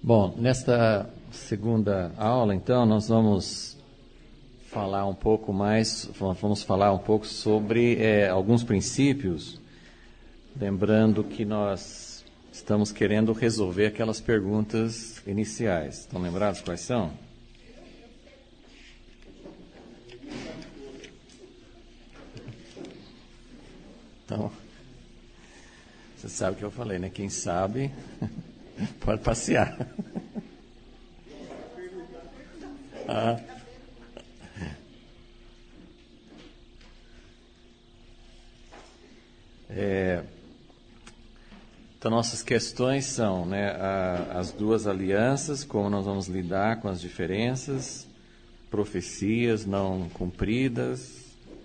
Bom, nesta segunda aula, então, nós vamos falar um pouco sobre alguns princípios, lembrando que nós estamos querendo resolver aquelas perguntas iniciais. Estão lembrados quais são? Então, você sabe o que eu falei, né? Quem sabe pode passear. Então, nossas questões são, né, as duas alianças, como nós vamos lidar com as diferenças, profecias não cumpridas,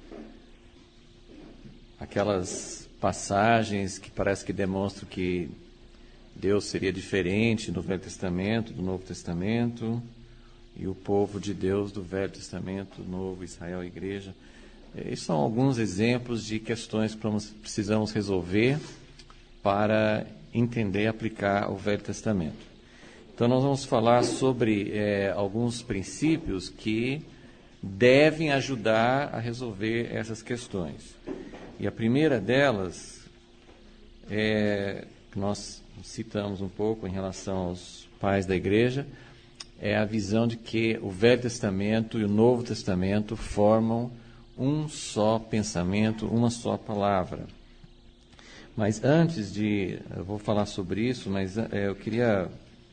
aquelas passagens que parece que demonstram que Deus seria diferente do Velho Testamento, do Novo Testamento, e o povo de Deus do Velho Testamento, do Novo, Israel, Igreja. Esses são alguns exemplos de questões que precisamos resolver para entender e aplicar o Velho Testamento. Então, nós vamos falar sobre alguns princípios que devem ajudar a resolver essas questões. E a primeira delas, que nós citamos um pouco em relação aos pais da igreja, é a visão de que o Velho Testamento e o Novo Testamento formam um só pensamento, uma só palavra. Mas antes eu vou falar sobre isso, mas eu queria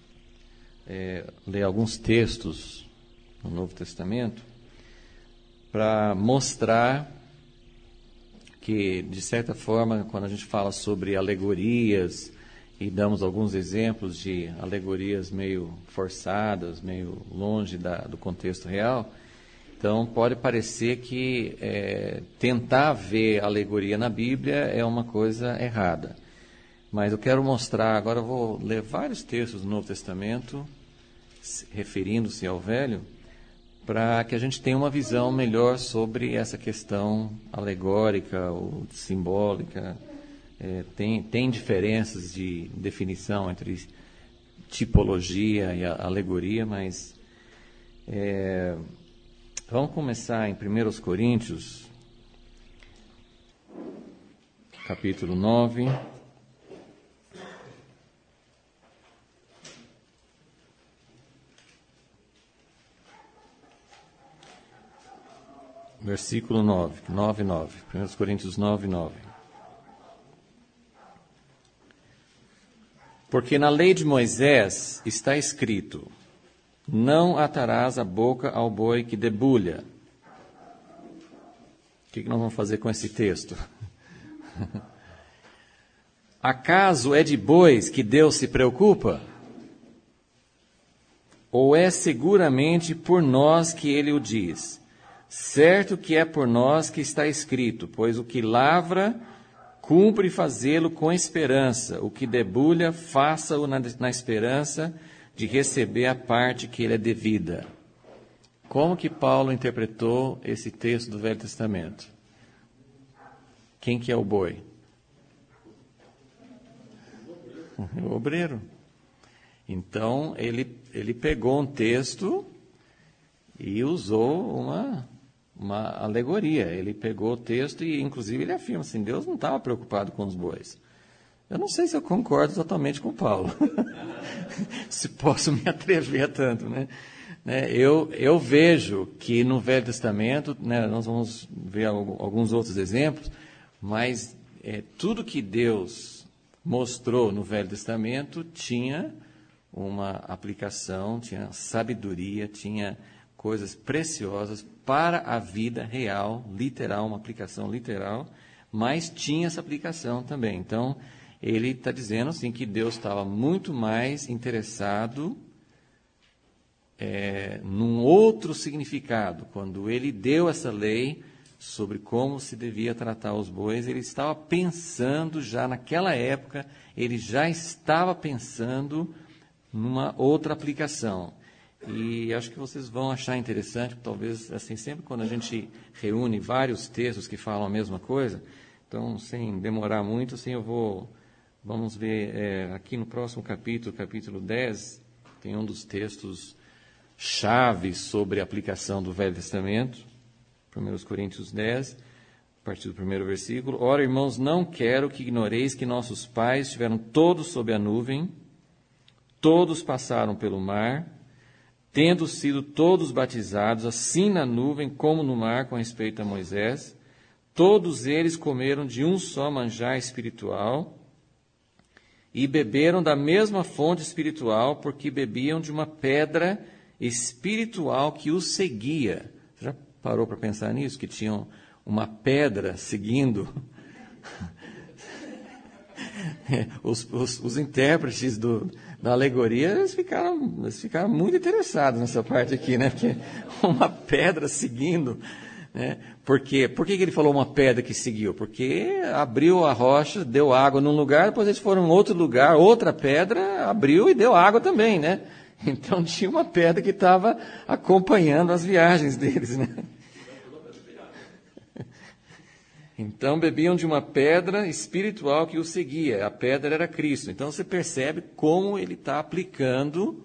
ler alguns textos no Novo Testamento para mostrar que, de certa forma, quando a gente fala sobre alegorias e damos alguns exemplos de alegorias meio forçadas, meio longe do contexto real, então pode parecer que tentar ver alegoria na Bíblia é uma coisa errada. Mas eu quero mostrar, agora eu vou ler vários textos do Novo Testamento, referindo-se ao Velho, para que a gente tenha uma visão melhor sobre essa questão alegórica ou simbólica. Tem diferenças de definição entre tipologia e alegoria, mas vamos começar em 1 Coríntios, capítulo 9. Versículo 9. 1 Coríntios 9, 9. Porque na lei de Moisés está escrito: não atarás a boca ao boi que debulha. O que nós vamos fazer com esse texto? Acaso é de bois que Deus se preocupa? Ou é seguramente por nós que ele o diz? Certo que é por nós que está escrito, pois o que lavra, cumpre fazê-lo com esperança, o que debulha, faça-o na esperança de receber a parte que lhe é devida. Como que Paulo interpretou esse texto do Velho Testamento? Quem que é o boi? O obreiro. Então, ele pegou um texto e usou uma alegoria. Ele pegou o texto e, inclusive, ele afirma assim: Deus não estava preocupado com os bois. Eu não sei se eu concordo totalmente com Paulo. Se posso me atrever a tanto, né? Eu vejo que no Velho Testamento, né, nós vamos ver alguns outros exemplos, mas tudo que Deus mostrou no Velho Testamento tinha uma aplicação, tinha sabedoria, tinha coisas preciosas para a vida real, literal, uma aplicação literal, mas tinha essa aplicação também. Então, ele está dizendo assim, que Deus estava muito mais interessado num outro significado. Quando ele deu essa lei sobre como se devia tratar os bois, ele estava pensando já naquela época, ele já estava pensando numa outra aplicação. E acho que vocês vão achar interessante, talvez, assim, sempre quando a gente reúne vários textos que falam a mesma coisa, então, sem demorar muito, assim, vamos ver aqui no próximo capítulo 10, enfim, um dos textos chaves sobre a aplicação do Velho Testamento, 1 Coríntios 10, a partir do primeiro versículo. Ora, irmãos, não quero que ignoreis que nossos pais estiveram todos sob a nuvem, todos passaram pelo mar, tendo sido todos batizados, assim na nuvem como no mar, com respeito a Moisés, todos eles comeram de um só manjar espiritual e beberam da mesma fonte espiritual, porque bebiam de uma pedra espiritual que os seguia. Você já parou para pensar nisso? Que tinham uma pedra seguindo? Os intérpretes da alegoria, eles ficaram muito interessados nessa parte aqui, né? Porque uma pedra seguindo, né? Por que ele falou uma pedra que seguiu? Porque abriu a rocha, deu água num lugar, depois eles foram em outro lugar, outra pedra abriu e deu água também, né? Então tinha uma pedra que estava acompanhando as viagens deles, né? Então bebiam de uma pedra espiritual que os seguia. A pedra era Cristo. Então você percebe como ele está aplicando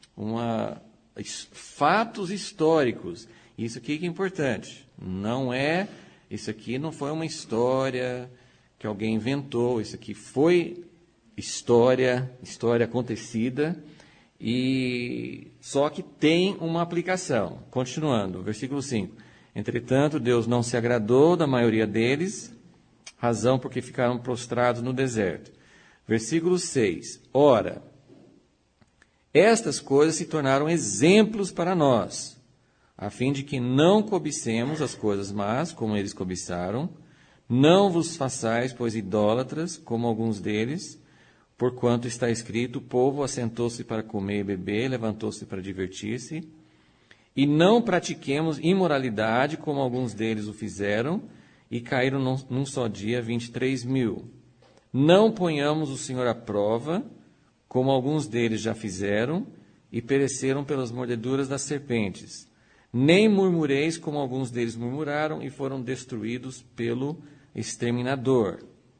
fatos históricos. Isso aqui que é importante. Isso aqui não foi uma história que alguém inventou. Isso aqui foi história acontecida, e só que tem uma aplicação. Continuando, versículo 5. Entretanto, Deus não se agradou da maioria deles, razão porque ficaram prostrados no deserto. Versículo 6. Ora, estas coisas se tornaram exemplos para nós, a fim de que não cobicemos as coisas más, como eles cobiçaram, não vos façais, pois, idólatras, como alguns deles, porquanto está escrito, o povo assentou-se para comer e beber, levantou-se para divertir-se, e não pratiquemos imoralidade, como alguns deles o fizeram, e caíram num só dia 23.000. Não ponhamos o Senhor à prova, como alguns deles já fizeram, e pereceram pelas mordeduras das serpentes. Nem murmureis, como alguns deles murmuraram, e foram destruídos pelo exterminador.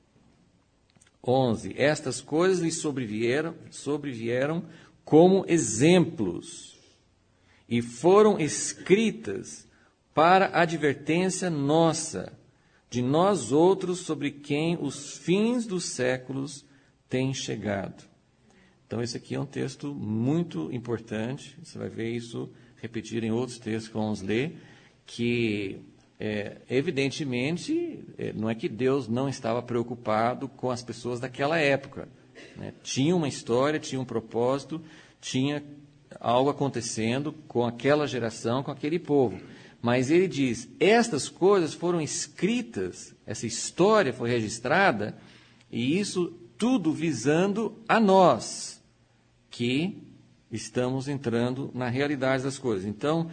11. Estas coisas lhes sobrevieram como exemplos, e foram escritas para advertência nossa, de nós outros, sobre quem os fins dos séculos têm chegado. Então, esse aqui é um texto muito importante. Você vai ver isso repetido em outros textos que vamos ler, que, evidentemente, não é que Deus não estava preocupado com as pessoas daquela época, né? Tinha uma história, tinha um propósito, tinha algo acontecendo com aquela geração, com aquele povo. Mas ele diz, estas coisas foram escritas, essa história foi registrada, e isso tudo visando a nós, que estamos entrando na realidade das coisas. Então,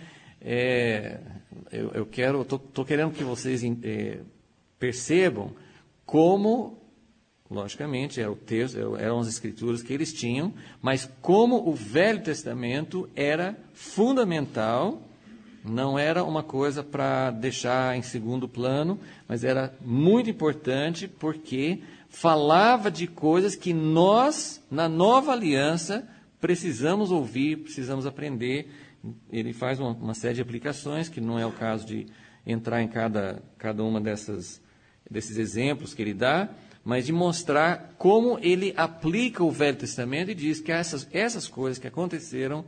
estou querendo que vocês percebam como, logicamente, era o texto, eram as escrituras que eles tinham, mas como o Velho Testamento era fundamental, não era uma coisa para deixar em segundo plano, mas era muito importante porque falava de coisas que nós, na nova aliança, precisamos ouvir, precisamos aprender. Ele faz uma série de aplicações, que não é o caso de entrar em cada uma desses exemplos que ele dá, mas de mostrar como ele aplica o Velho Testamento e diz que essas coisas que aconteceram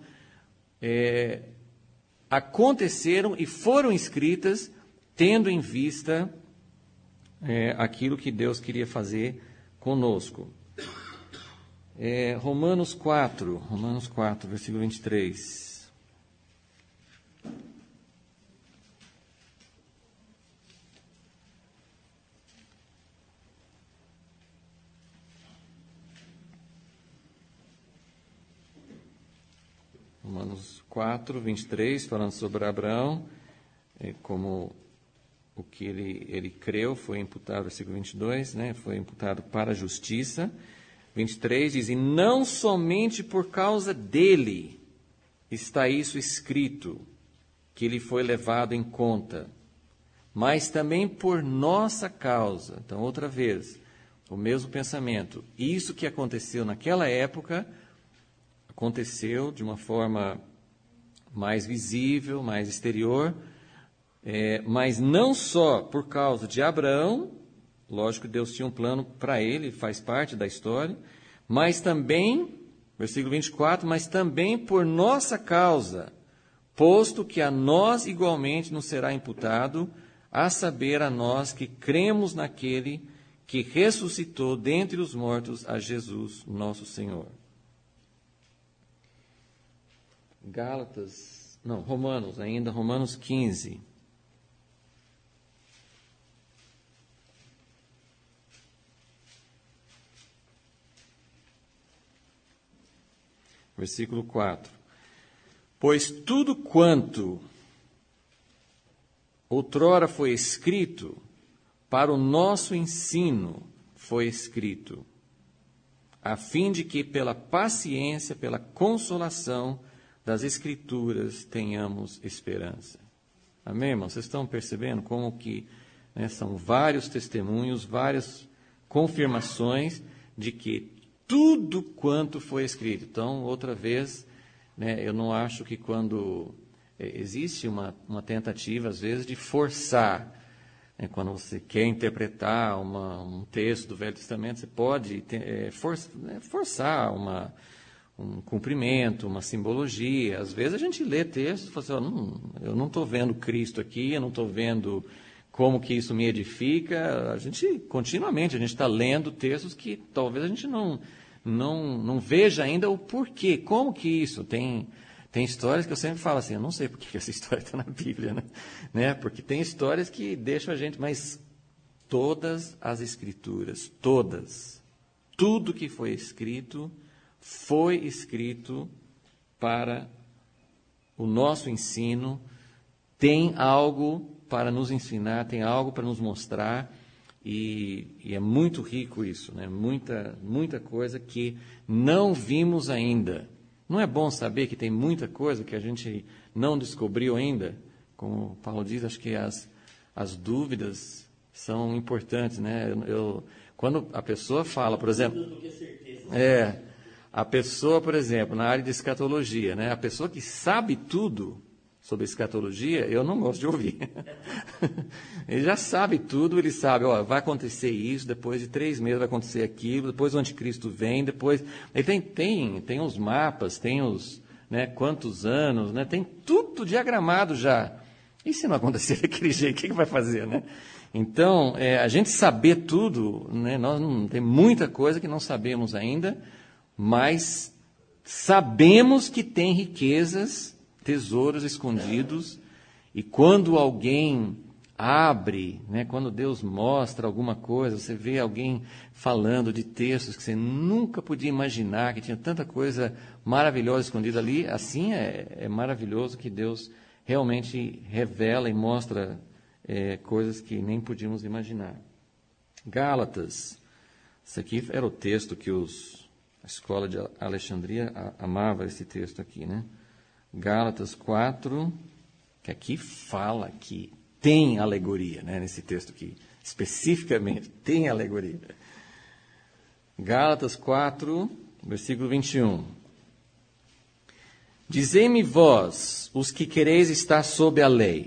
e foram escritas tendo em vista aquilo que Deus queria fazer conosco. Romanos 4, versículo 23. Romanos 4, 23, falando sobre Abraão, como o que ele creu foi imputado, versículo 22, né, foi imputado para a justiça. 23 diz, e não somente por causa dele está isso escrito, que ele foi levado em conta, mas também por nossa causa. Então, outra vez, o mesmo pensamento. Isso que aconteceu naquela época aconteceu de uma forma mais visível, mais exterior, mas não só por causa de Abraão, lógico que Deus tinha um plano para ele, faz parte da história, mas também, versículo 24, mas também por nossa causa, posto que a nós igualmente nos será imputado, a saber, a nós que cremos naquele que ressuscitou dentre os mortos a Jesus, nosso Senhor. Romanos 15. Versículo 4. Pois tudo quanto outrora foi escrito, para o nosso ensino foi escrito, a fim de que pela paciência, pela consolação das Escrituras tenhamos esperança. Amém, irmãos? Vocês estão percebendo como que são vários testemunhos, várias confirmações de que tudo quanto foi escrito. Então, outra vez, eu não acho que quando existe uma tentativa, às vezes, de forçar, quando você quer interpretar um texto do Velho Testamento, você pode forçar um cumprimento, uma simbologia. Às vezes a gente lê textos e fala assim, eu não estou vendo Cristo aqui, eu não estou vendo como que isso me edifica. A gente está lendo textos que talvez a gente não veja ainda o porquê, como que isso. Tem histórias que eu sempre falo assim, eu não sei por que essa história está na Bíblia, né? Porque tem histórias que deixam a gente, mas todas as Escrituras, tudo que foi escrito para o nosso ensino, tem algo para nos ensinar, tem algo para nos mostrar, e é muito rico isso, muita coisa que não vimos ainda. Não é bom saber que tem muita coisa que a gente não descobriu ainda? Como Paulo diz, acho que as dúvidas são importantes, quando a pessoa fala, por exemplo... A pessoa, por exemplo, na área de escatologia, a pessoa que sabe tudo sobre escatologia, eu não gosto de ouvir. Ele já sabe tudo, ele sabe, vai acontecer isso, depois de 3 meses vai acontecer aquilo, depois o anticristo vem, depois... Ele tem os mapas, tem os... quantos anos, tem tudo diagramado já. E se não acontecer daquele jeito, o que vai fazer, Então, a gente saber tudo, tem muita coisa que não sabemos ainda, mas sabemos que tem riquezas, tesouros escondidos, e quando alguém abre, quando Deus mostra alguma coisa, você vê alguém falando de textos que você nunca podia imaginar, que tinha tanta coisa maravilhosa escondida ali, assim é maravilhoso que Deus realmente revela e mostra coisas que nem podíamos imaginar. Gálatas, isso aqui era o texto que a escola de Alexandria amava, esse texto aqui, Gálatas 4, que aqui fala que tem alegoria, nesse texto aqui, especificamente, tem alegoria. Gálatas 4, versículo 21. Dizei-me vós, os que quereis estar sob a lei,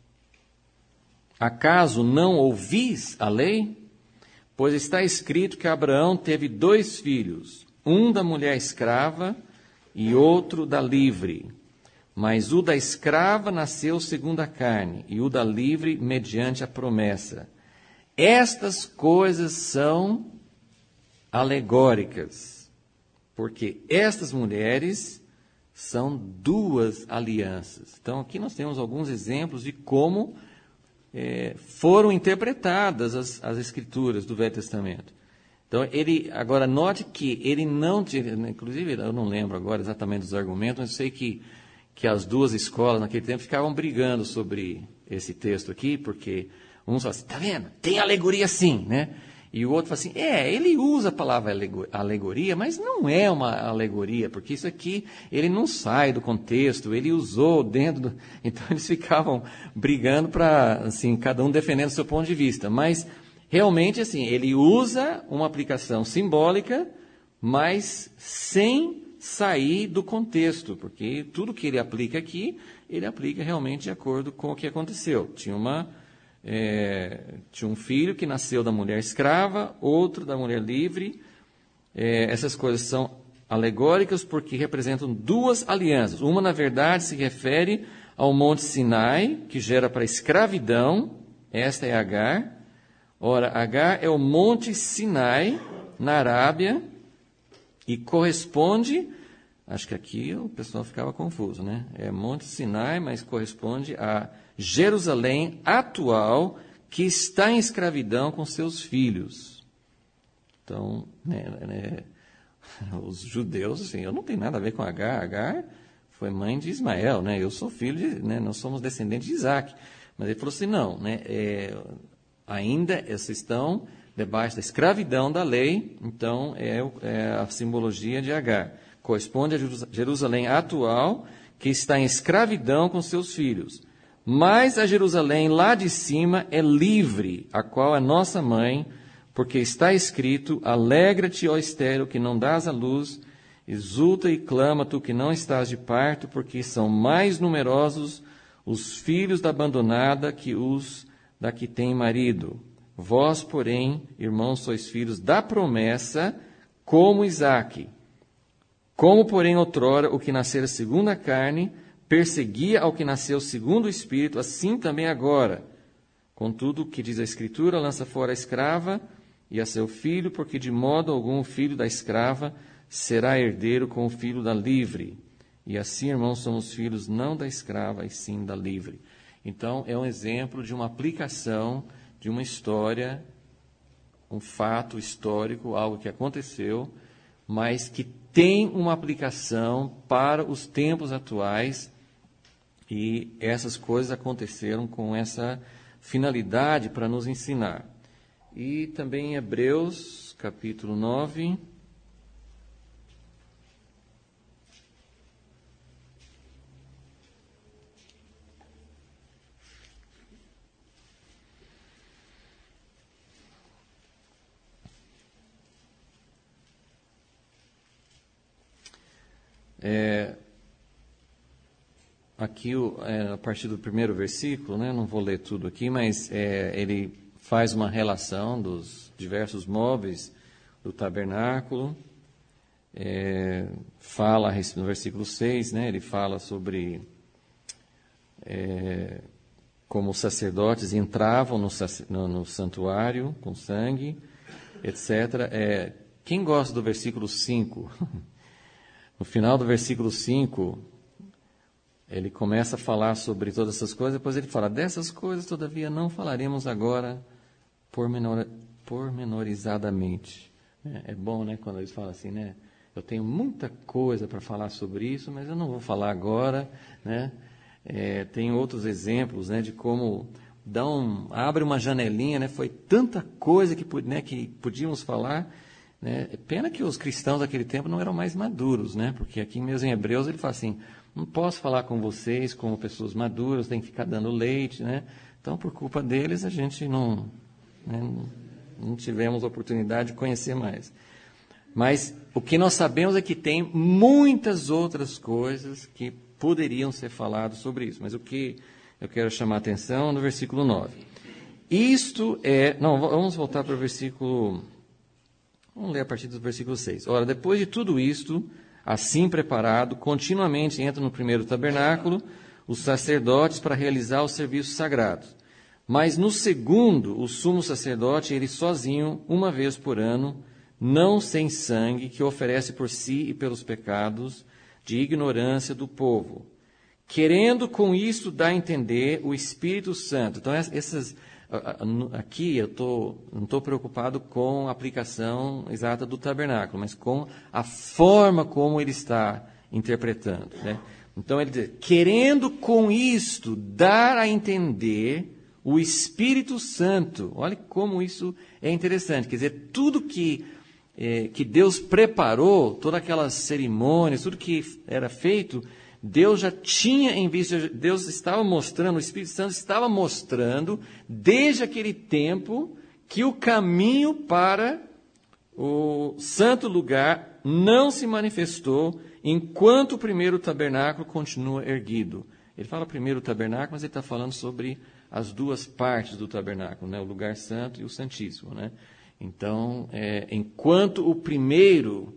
acaso não ouvis a lei? Pois está escrito que Abraão teve 2 filhos, um da mulher escrava e outro da livre. Mas o da escrava nasceu segundo a carne, e o da livre mediante a promessa. Estas coisas são alegóricas, porque estas mulheres são 2 alianças. Então, aqui nós temos alguns exemplos de como foram interpretadas as Escrituras do Velho Testamento. Então, agora note que ele não, inclusive eu não lembro agora exatamente dos argumentos, mas eu sei que as 2 escolas naquele tempo ficavam brigando sobre esse texto aqui, porque uns falam assim, está vendo? Tem alegoria sim, E o outro fala assim, ele usa a palavra alegoria, mas não é uma alegoria, porque isso aqui, ele não sai do contexto, ele usou dentro do... Então, eles ficavam brigando para, assim, cada um defendendo o seu ponto de vista, mas... Realmente, assim, ele usa uma aplicação simbólica, mas sem sair do contexto, porque tudo que ele aplica aqui, ele aplica realmente de acordo com o que aconteceu. Tinha um filho que nasceu da mulher escrava, outro da mulher livre. Essas coisas são alegóricas porque representam duas alianças. Uma, na verdade, se refere ao Monte Sinai, que gera para a escravidão. Esta é Agar. Ora, Agar é o Monte Sinai, na Arábia, e corresponde, acho que aqui o pessoal ficava confuso, né? É Monte Sinai, mas corresponde a Jerusalém atual, que está em escravidão com seus filhos. Então, os judeus, assim, eu não tenho nada a ver com Agar. Agar foi mãe de Ismael, né? Eu sou filho de, nós somos descendentes de Isaac. Mas ele falou assim, não, né? Ainda vocês estão debaixo da escravidão da lei, então é a simbologia de Agar. Corresponde a Jerusalém atual, que está em escravidão com seus filhos. Mas a Jerusalém lá de cima é livre, a qual é nossa mãe, porque está escrito, alegra-te, ó estéril, que não dás à luz, exulta e clama, tu que não estás de parto, porque são mais numerosos os filhos da abandonada que os da que tem marido. Vós, porém, irmãos, sois filhos da promessa, como Isaque. Como, porém, outrora, o que nascera segundo a carne, perseguia ao que nasceu segundo o Espírito, assim também agora. Contudo, o que diz a Escritura, lança fora a escrava e a seu filho, porque de modo algum o filho da escrava será herdeiro com o filho da livre. E assim, irmãos, somos filhos não da escrava, e sim da livre. Então, é um exemplo de uma aplicação de uma história, um fato histórico, algo que aconteceu, mas que tem uma aplicação para os tempos atuais, e essas coisas aconteceram com essa finalidade para nos ensinar. E também em Hebreus, capítulo 9... Aqui, a partir do primeiro versículo, né, não vou ler tudo aqui, mas ele faz uma relação dos diversos móveis do tabernáculo. Fala no versículo 6, né, ele fala sobre como os sacerdotes entravam no santuário com sangue, etc. Quem gosta do versículo 5? No final do versículo 5, ele começa a falar sobre todas essas coisas, depois ele fala, dessas coisas, todavia, não falaremos agora pormenorizadamente. É bom, né, quando eles falam assim, né? Eu tenho muita coisa para falar sobre isso, mas eu não vou falar agora, né? Tem outros exemplos, né, de como abre uma janelinha, né? Foi tanta coisa que podíamos falar, né? Pena que os cristãos daquele tempo não eram mais maduros, né? Porque aqui mesmo em Hebreus ele fala assim, não posso falar com vocês como pessoas maduras, tem que ficar dando leite, né? Então, por culpa deles, a gente não tivemos oportunidade de conhecer mais. Mas o que nós sabemos é que tem muitas outras coisas que poderiam ser faladas sobre isso. Mas o que eu quero chamar a atenção no versículo 9. Vamos voltar para o versículo... Vamos ler a partir do versículo 6. Ora, depois de tudo isto, assim preparado, continuamente entra no primeiro tabernáculo os sacerdotes para realizar os serviços sagrados. Mas no segundo, o sumo sacerdote, ele sozinho, uma vez por ano, não sem sangue, que oferece por si e pelos pecados de ignorância do povo, querendo com isto dar a entender o Espírito Santo. Então, aqui eu não estou preocupado com a aplicação exata do tabernáculo, mas com a forma como ele está interpretando, né? Então ele diz, querendo com isto dar a entender o Espírito Santo. Olha como isso é interessante. Quer dizer, tudo que Deus preparou, todas aquelas cerimônias, tudo que era feito, Deus já tinha em vista, Deus estava mostrando, o Espírito Santo estava mostrando, desde aquele tempo, que o caminho para o santo lugar não se manifestou enquanto o primeiro tabernáculo continua erguido. Ele fala primeiro o tabernáculo, mas ele está falando sobre as duas partes do tabernáculo, né? O lugar santo e o santíssimo, né? Então, enquanto o primeiro,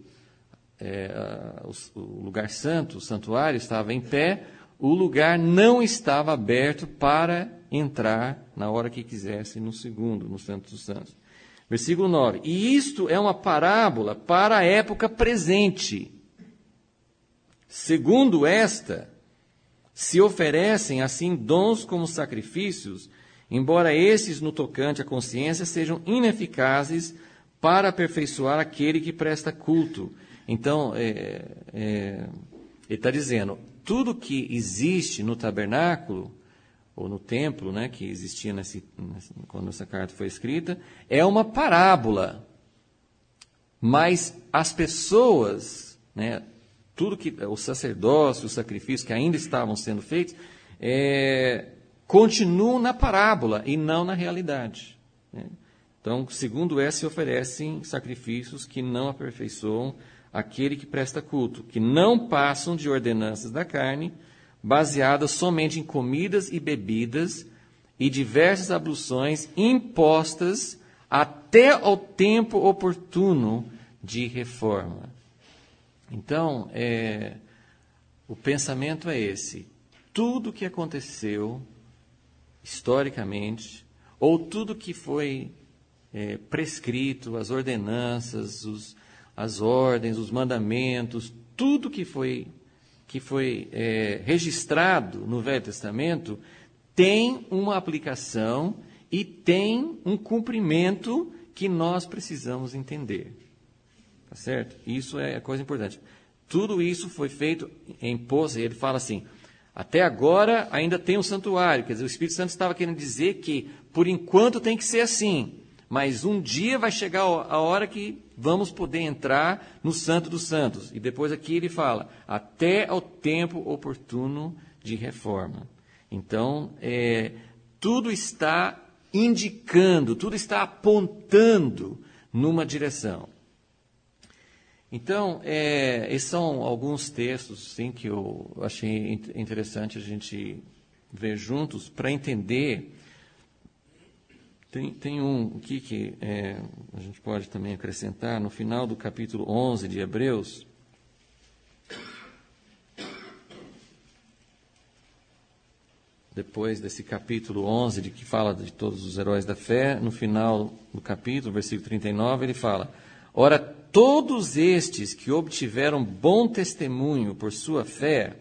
o lugar santo, o santuário, estava em pé, o lugar não estava aberto para entrar na hora que quisesse no segundo, no Santo dos Santos. Versículo 9. E isto é uma parábola para a época presente. Segundo esta, se oferecem assim dons como sacrifícios, embora esses no tocante à consciência sejam ineficazes para aperfeiçoar aquele que presta culto. Então, ele está dizendo, tudo que existe no tabernáculo, ou no templo, né, que existia quando essa carta foi escrita, é uma parábola. Mas as pessoas, né, tudo que o sacerdócio, os sacrifícios que ainda estavam sendo feitos, continuam na parábola e não na realidade, né? Então, segundo essa, se oferecem sacrifícios que não aperfeiçoam aquele que presta culto, que não passam de ordenanças da carne, baseadas somente em comidas e bebidas e diversas abluções impostas até ao tempo oportuno de reforma. Então, o pensamento é esse. Tudo que aconteceu historicamente, ou tudo que foi prescrito, as ordenanças, as ordens, os mandamentos, tudo que foi registrado no Velho Testamento tem uma aplicação e tem um cumprimento que nós precisamos entender. Tá certo? Isso é a coisa importante. Tudo isso foi feito em pós, ele fala assim, até agora ainda tem um santuário, quer dizer, o Espírito Santo estava querendo dizer que, por enquanto, tem que ser assim, mas um dia vai chegar a hora que vamos poder entrar no Santo dos Santos. E depois aqui ele fala, até ao tempo oportuno de reforma. Então, tudo está indicando, tudo está apontando numa direção. Então, esses são alguns textos sim, que eu achei interessante a gente ver juntos para entender. Tem um aqui que a gente pode também acrescentar, no final do capítulo 11 de Hebreus. Depois desse capítulo 11, que fala de todos os heróis da fé, no final do capítulo, versículo 39, ele fala, ora, todos estes que obtiveram bom testemunho por sua fé,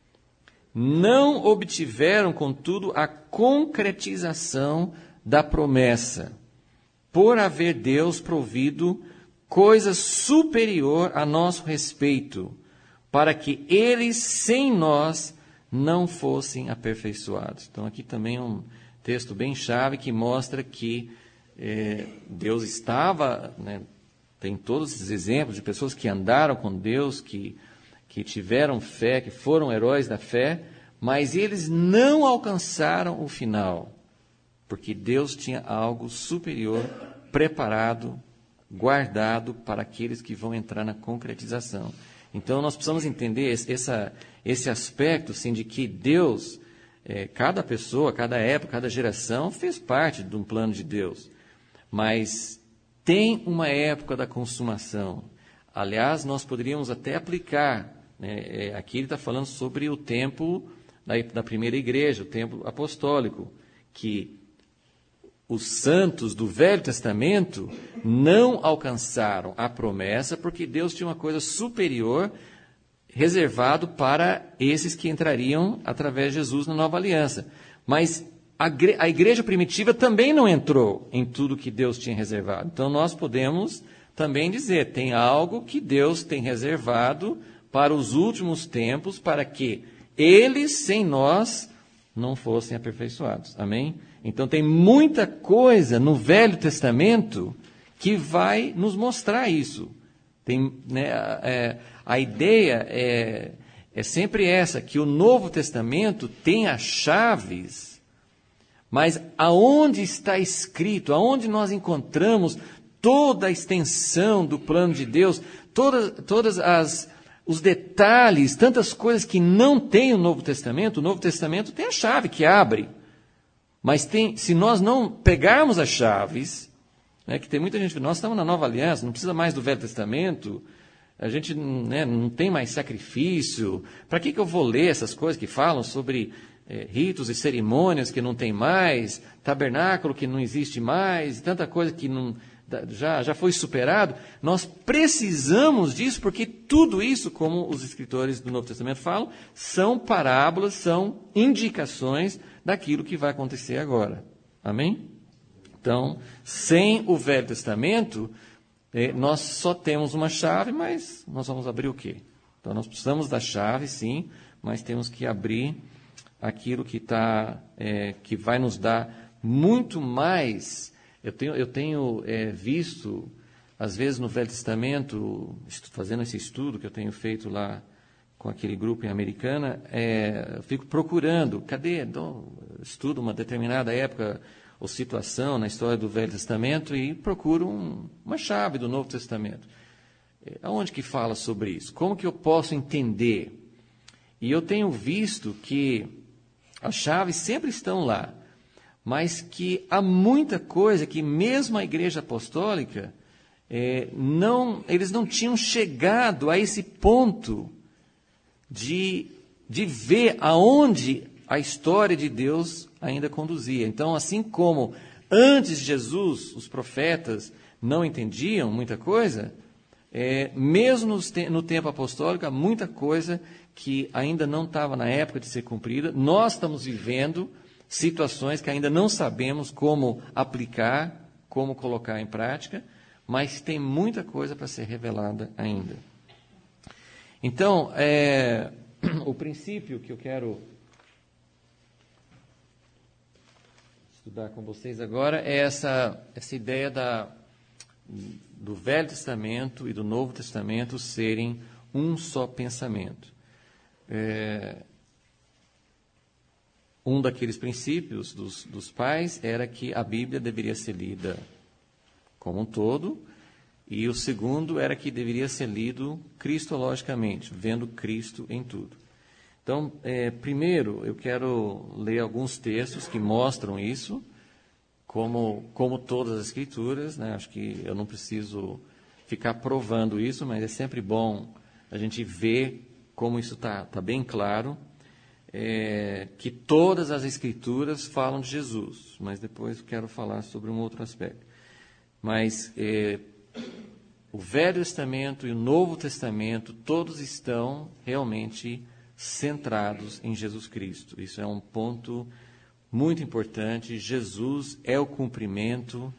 não obtiveram, contudo, a concretização da promessa, por haver Deus provido coisa superior a nosso respeito, para que eles, sem nós, não fossem aperfeiçoados. Então, aqui também é um texto bem chave que mostra que Deus estava, né, tem todos esses exemplos de pessoas que andaram com Deus, que tiveram fé, que foram heróis da fé, mas eles não alcançaram o final, porque Deus tinha algo superior, preparado, guardado para aqueles que vão entrar na concretização. Então, nós precisamos entender esse aspecto, assim, de que Deus, cada pessoa, cada época, cada geração, fez parte de um plano de Deus. Mas tem uma época da consumação. Aliás, nós poderíamos até aplicar, né, aqui ele está falando sobre o tempo da primeira igreja, o tempo apostólico, que os santos do Velho Testamento não alcançaram a promessa porque Deus tinha uma coisa superior reservado para esses que entrariam através de Jesus na nova aliança. Mas a igreja primitiva também não entrou em tudo que Deus tinha reservado. Então nós podemos também dizer, tem algo que Deus tem reservado para os últimos tempos, para que eles, sem nós, não fossem aperfeiçoados. Amém? Então tem muita coisa no Velho Testamento que vai nos mostrar isso. Tem, né, a ideia é sempre essa, que o Novo Testamento tem as chaves, mas aonde está escrito, aonde nós encontramos toda a extensão do plano de Deus, todas os detalhes, tantas coisas que não tem o Novo Testamento tem a chave que abre. Mas se nós não pegarmos as chaves, né, que tem muita gente, nós estamos na Nova Aliança, não precisa mais do Velho Testamento, a gente, né, não tem mais sacrifício, para que eu vou ler essas coisas que falam sobre ritos e cerimônias que não tem mais, tabernáculo que não existe mais, tanta coisa que não... Já foi superado, nós precisamos disso, porque tudo isso, como os escritores do Novo Testamento falam, são parábolas, são indicações daquilo que vai acontecer agora. Amém? Então, sem o Velho Testamento, nós só temos uma chave, mas nós vamos abrir o quê? Então, nós precisamos da chave, sim, mas temos que abrir aquilo que vai nos dar muito mais. Eu tenho visto, às vezes no Velho Testamento, fazendo esse estudo que eu tenho feito lá com aquele grupo em Americana, eu fico procurando, estudo uma determinada época ou situação na história do Velho Testamento e procuro uma chave do Novo Testamento. Aonde que fala sobre isso? Como que eu posso entender? E eu tenho visto que as chaves sempre estão lá, mas que há muita coisa que mesmo a Igreja Apostólica, eles não tinham chegado a esse ponto de ver aonde a história de Deus ainda conduzia. Então, assim como antes de Jesus, os profetas não entendiam muita coisa, mesmo no tempo apostólico, há muita coisa que ainda não estava na época de ser cumprida. Nós estamos vivendo situações que ainda não sabemos como aplicar, como colocar em prática, mas tem muita coisa para ser revelada ainda. Então, o princípio que eu quero estudar com vocês agora é essa ideia do Velho Testamento e do Novo Testamento serem um só pensamento. Um daqueles princípios dos pais era que a Bíblia deveria ser lida como um todo, e o segundo era que deveria ser lido cristologicamente, vendo Cristo em tudo. Então, primeiro, eu quero ler alguns textos que mostram isso, como todas as Escrituras, né? Acho que eu não preciso ficar provando isso, mas é sempre bom a gente ver como isso está bem claro. Que todas as Escrituras falam de Jesus, mas depois eu quero falar sobre um outro aspecto. Mas o Velho Testamento e o Novo Testamento, todos estão realmente centrados em Jesus Cristo. Isso é um ponto muito importante. Jesus é o cumprimento,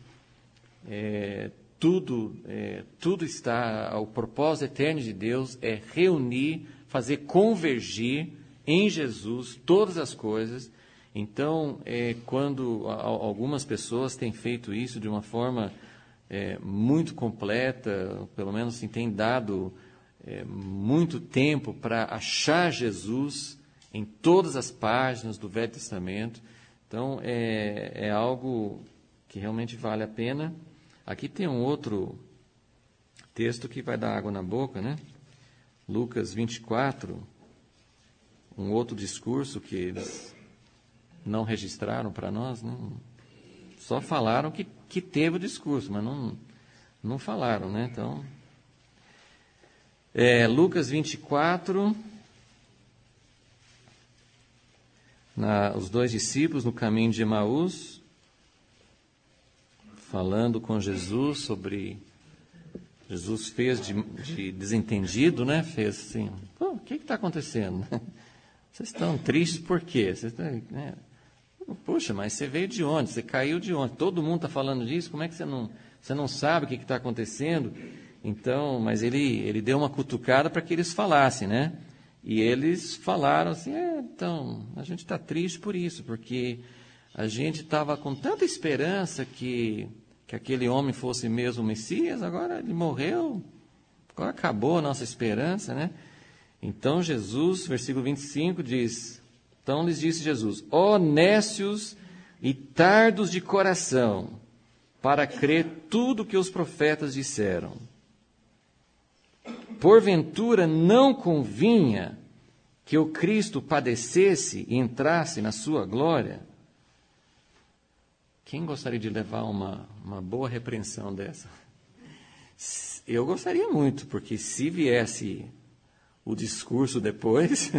tudo está, o propósito eterno de Deus é reunir, fazer convergir em Jesus todas as coisas. Então, quando algumas pessoas têm feito isso de uma forma muito completa, pelo menos assim, têm dado muito tempo para achar Jesus em todas as páginas do Velho Testamento, então é algo que realmente vale a pena. Aqui tem um outro texto que vai dar água na boca, né? Lucas 24, um outro discurso que eles não registraram para nós, né? Só falaram que teve o discurso, mas não falaram, né? Então, Lucas 24, os dois discípulos no caminho de Emaús, falando com Jesus sobre... Jesus fez de desentendido, né? Fez assim, o que está acontecendo? Vocês estão tristes por quê? Puxa, mas você veio de onde? Você caiu de onde? Todo mundo está falando disso, como é que você não sabe o que está acontecendo? Então, mas ele deu uma cutucada para que eles falassem, né? E eles falaram assim, então, a gente está triste por isso, porque a gente estava com tanta esperança que aquele homem fosse mesmo o Messias, agora ele morreu, agora acabou a nossa esperança, né? Então Jesus, versículo 25, diz, então lhes disse Jesus, ó nécios e tardos de coração, para crer tudo que os profetas disseram. porventura não convinha que o Cristo padecesse e entrasse na sua glória? Quem gostaria de levar uma boa repreensão dessa? Eu gostaria muito, porque se viesse o discurso depois,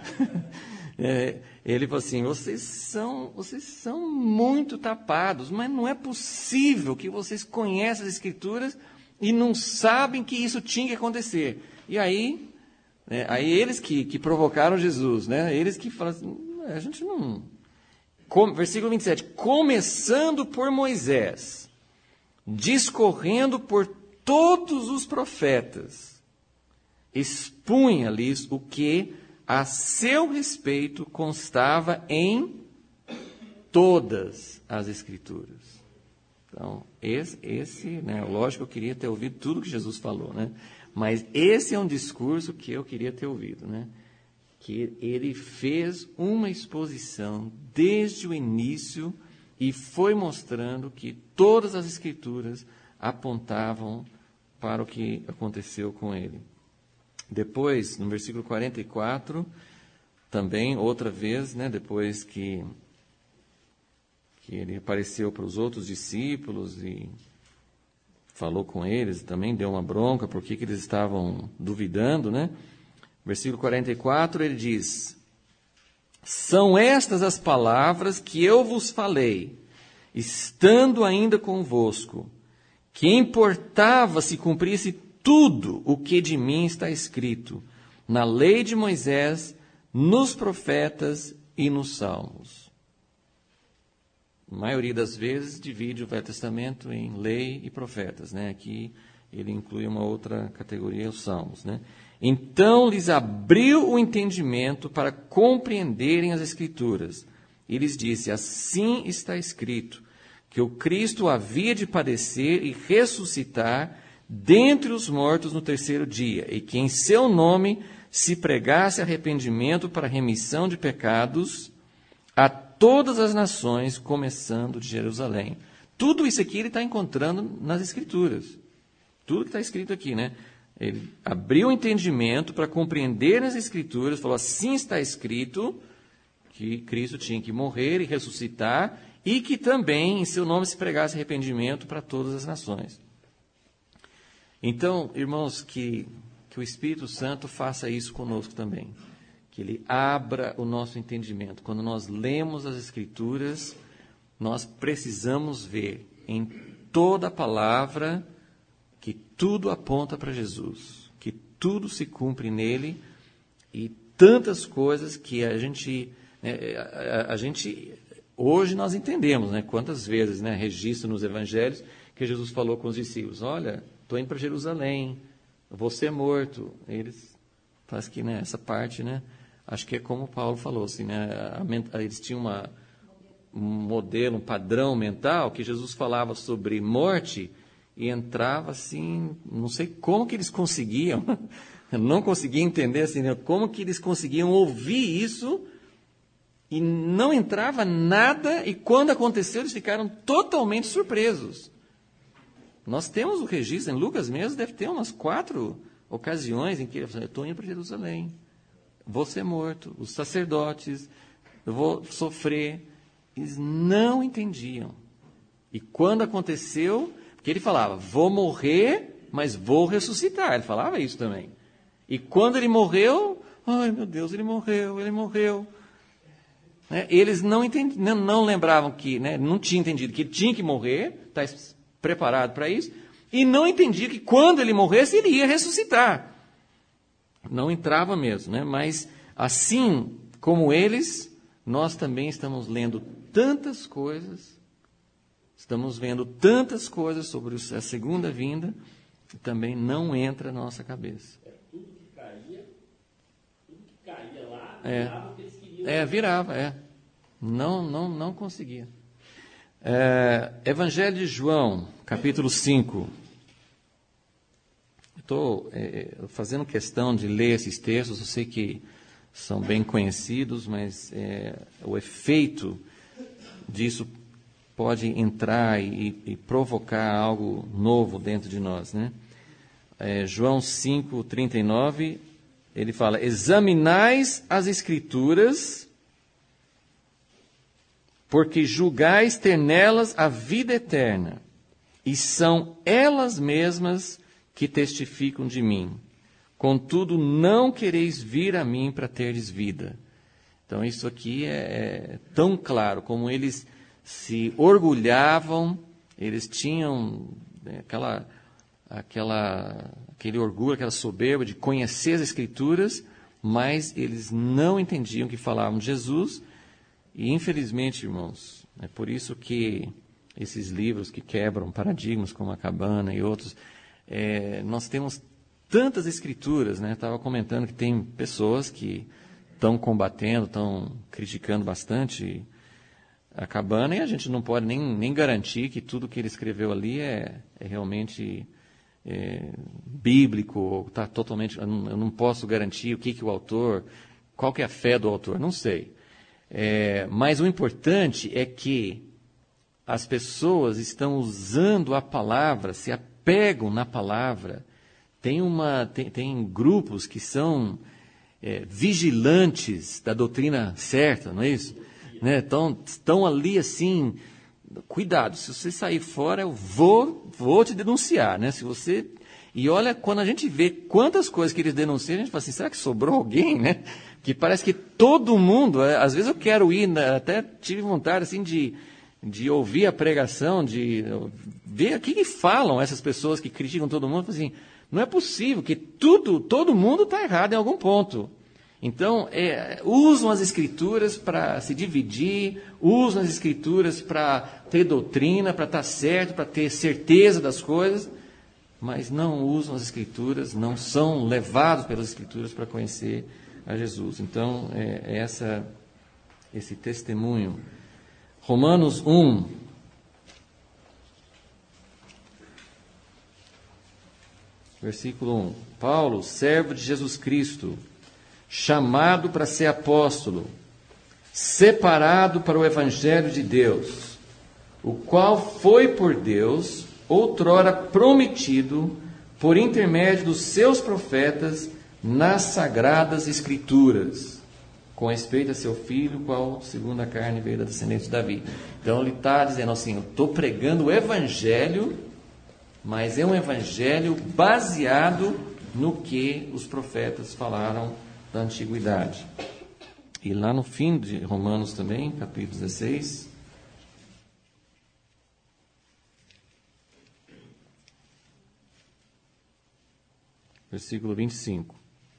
ele falou assim, vocês são muito tapados, mas não é possível que vocês conheçam as Escrituras e não sabem que isso tinha que acontecer. E aí eles que provocaram Jesus, né? Eles que falaram assim, a gente não... Versículo 27, começando por Moisés, discorrendo por todos os profetas, expunha-lhes o que a seu respeito constava em todas as Escrituras. Então, lógico que eu queria ter ouvido tudo que Jesus falou, né? Mas esse é um discurso que eu queria ter ouvido, né? Que ele fez uma exposição desde o início e foi mostrando que todas as Escrituras apontavam para o que aconteceu com ele. Depois, no versículo 44, também, outra vez, né, depois que ele apareceu para os outros discípulos e falou com eles, também deu uma bronca, porque que eles estavam duvidando, né? Versículo 44, ele diz, são estas as palavras que eu vos falei, estando ainda convosco, que importava se cumprisse tudo o que de mim está escrito, na lei de Moisés, nos profetas e nos salmos. A maioria das vezes divide o Velho Testamento em lei e profetas, né? Aqui ele inclui uma outra categoria, os salmos, né? Então lhes abriu o entendimento para compreenderem as Escrituras. E lhes disse, assim está escrito, que o Cristo havia de padecer e ressuscitar dentre os mortos no terceiro dia, e que em seu nome se pregasse arrependimento para remissão de pecados a todas as nações, começando de Jerusalém. Tudo isso aqui ele está encontrando nas Escrituras. Tudo que está escrito aqui, né? Ele abriu o entendimento para compreender as Escrituras, falou, assim está escrito, que Cristo tinha que morrer e ressuscitar, e que também em seu nome se pregasse arrependimento para todas as nações. Então, irmãos, que o Espírito Santo faça isso conosco também. Que Ele abra o nosso entendimento. Quando nós lemos as Escrituras, nós precisamos ver em toda a palavra que tudo aponta para Jesus, que tudo se cumpre nele e tantas coisas que a gente hoje nós entendemos, né? Quantas vezes, né, registra nos evangelhos que Jesus falou com os discípulos, olha, estou indo para Jerusalém, vou ser morto. Eles fazem que, né, essa parte, né, acho que é como Paulo falou, assim, né, eles tinham um modelo, um padrão mental que Jesus falava sobre morte e entrava assim, não sei como que eles conseguiam, eu não conseguia entender assim, né, como que eles conseguiam ouvir isso e não entrava nada, e quando aconteceu eles ficaram totalmente surpresos. Nós temos o registro, em Lucas mesmo, deve ter umas 4 ocasiões em que ele falou, eu estou indo para Jerusalém, vou ser morto, os sacerdotes, eu vou sofrer. Eles não entendiam. E quando aconteceu, porque ele falava, vou morrer, mas vou ressuscitar. Ele falava isso também. E quando ele morreu, ai meu Deus, ele morreu. Né? Eles não entendiam, não lembravam que, né, não tinham entendido que ele tinha que morrer, está preparado para isso, e não entendiam que quando ele morresse, ele ia ressuscitar. Não entrava mesmo, né? Mas assim como eles, nós também estamos lendo tantas coisas, estamos vendo tantas coisas sobre a segunda vinda, que também não entra na nossa cabeça. Tudo que caía lá, virava o que eles queriam. Virava. Não conseguia. Evangelho de João, capítulo 5. Estou fazendo questão de ler esses textos, eu sei que são bem conhecidos, mas o efeito disso pode entrar e provocar algo novo dentro de nós, né? João 5:39, ele fala: examinais as Escrituras, porque julgais ter nelas a vida eterna, e são elas mesmas que testificam de mim. Contudo, não quereis vir a mim para terdes vida. Então, isso aqui é tão claro, como eles se orgulhavam, eles tinham aquele orgulho, aquela soberba de conhecer as Escrituras, mas eles não entendiam que falavam de Jesus. E, infelizmente, irmãos, é por isso que esses livros que quebram paradigmas, como a Cabana e outros, nós temos tantas Escrituras, né? Estava comentando que tem pessoas que estão combatendo, estão criticando bastante a Cabana, e a gente não pode nem garantir que tudo que ele escreveu ali é realmente bíblico, ou está totalmente. Eu não posso garantir o que o autor, qual que é a fé do autor, não sei. Mas o importante é que as pessoas estão usando a palavra, se apegam na palavra. Tem grupos que são vigilantes da doutrina certa, não é isso? Né? Estão ali assim, cuidado, se você sair fora, eu vou te denunciar, né? E olha, quando a gente vê quantas coisas que eles denunciam, a gente fala assim, será que sobrou alguém, né? Que parece que todo mundo, às vezes eu quero ir, até tive vontade assim de ouvir a pregação, de ver o que falam essas pessoas que criticam todo mundo, assim, não é possível que todo mundo está errado em algum ponto. Então, usam as Escrituras para se dividir, usam as Escrituras para ter doutrina, para estar certo, para ter certeza das coisas, mas não usam as Escrituras, não são levados pelas Escrituras para conhecer a Jesus. Então, esse testemunho. Romanos 1. Versículo 1. Paulo, servo de Jesus Cristo, chamado para ser apóstolo, separado para o Evangelho de Deus, o qual foi por Deus outrora prometido por intermédio dos seus profetas nas sagradas Escrituras, com respeito a seu filho, qual segundo a carne veio da descendência de Davi. Então ele está dizendo assim, eu estou pregando o Evangelho, mas é um Evangelho baseado no que os profetas falaram da antiguidade. E lá no fim de Romanos também, capítulo 16, versículo 25.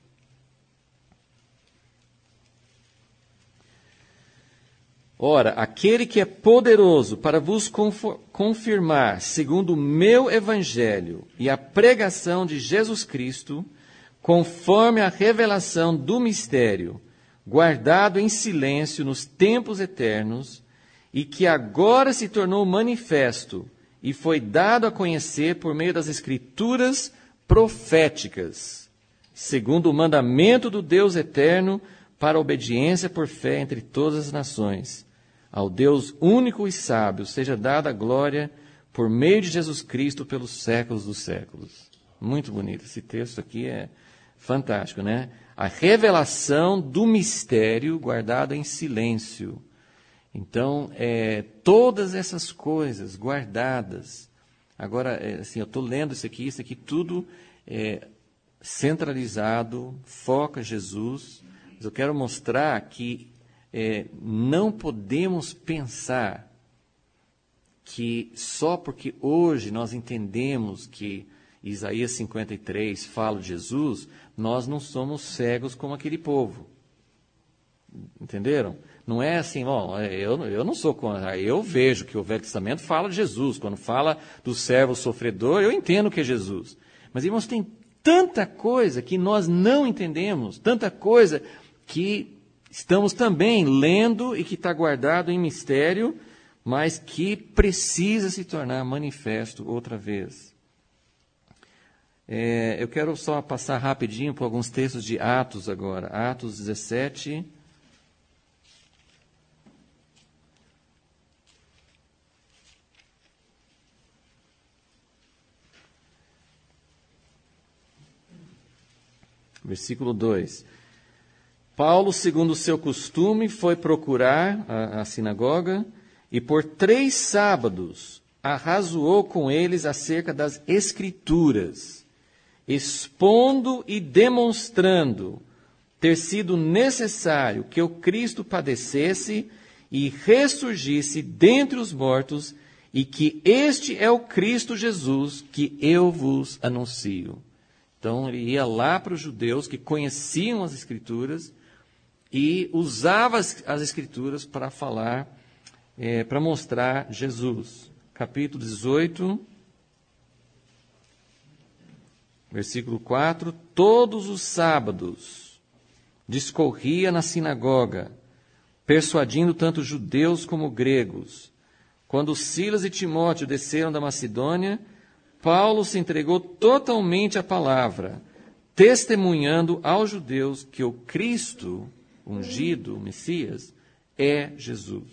Ora, aquele que é poderoso para vos confirmar, segundo o meu evangelho e a pregação de Jesus Cristo, conforme a revelação do mistério, guardado em silêncio nos tempos eternos, e que agora se tornou manifesto e foi dado a conhecer por meio das Escrituras proféticas, segundo o mandamento do Deus eterno, para a obediência por fé entre todas as nações. Ao Deus único e sábio seja dada a glória por meio de Jesus Cristo pelos séculos dos séculos. Muito bonito. Esse texto aqui é fantástico, né? A revelação do mistério guardado em silêncio. Então, todas essas coisas guardadas. Agora, assim, eu estou lendo isso aqui tudo centralizado, foca Jesus. Mas eu quero mostrar que não podemos pensar que só porque hoje nós entendemos que Isaías 53 fala de Jesus, nós não somos cegos como aquele povo. Entenderam? Não é assim, eu não sou contra, eu vejo que o Velho Testamento fala de Jesus, quando fala do servo sofredor, eu entendo que é Jesus. Mas, irmãos, tem tanta coisa que nós não entendemos, tanta coisa que estamos também lendo e que está guardado em mistério, mas que precisa se tornar manifesto outra vez. Eu quero só passar rapidinho por alguns textos de Atos agora. Atos 17. versículo 2. Paulo, segundo o seu costume, foi procurar a sinagoga e por 3 sábados arrazoou com eles acerca das Escrituras, expondo e demonstrando ter sido necessário que o Cristo padecesse e ressurgisse dentre os mortos, e que este é o Cristo Jesus que eu vos anuncio. Então ele ia lá para os judeus que conheciam as Escrituras e usava as Escrituras para falar, para mostrar Jesus. Capítulo 18, versículo 4. Todos os sábados discorria na sinagoga, persuadindo tanto judeus como gregos. Quando Silas e Timóteo desceram da Macedônia, Paulo se entregou totalmente à palavra, testemunhando aos judeus que o Cristo ungido, o Messias, é Jesus.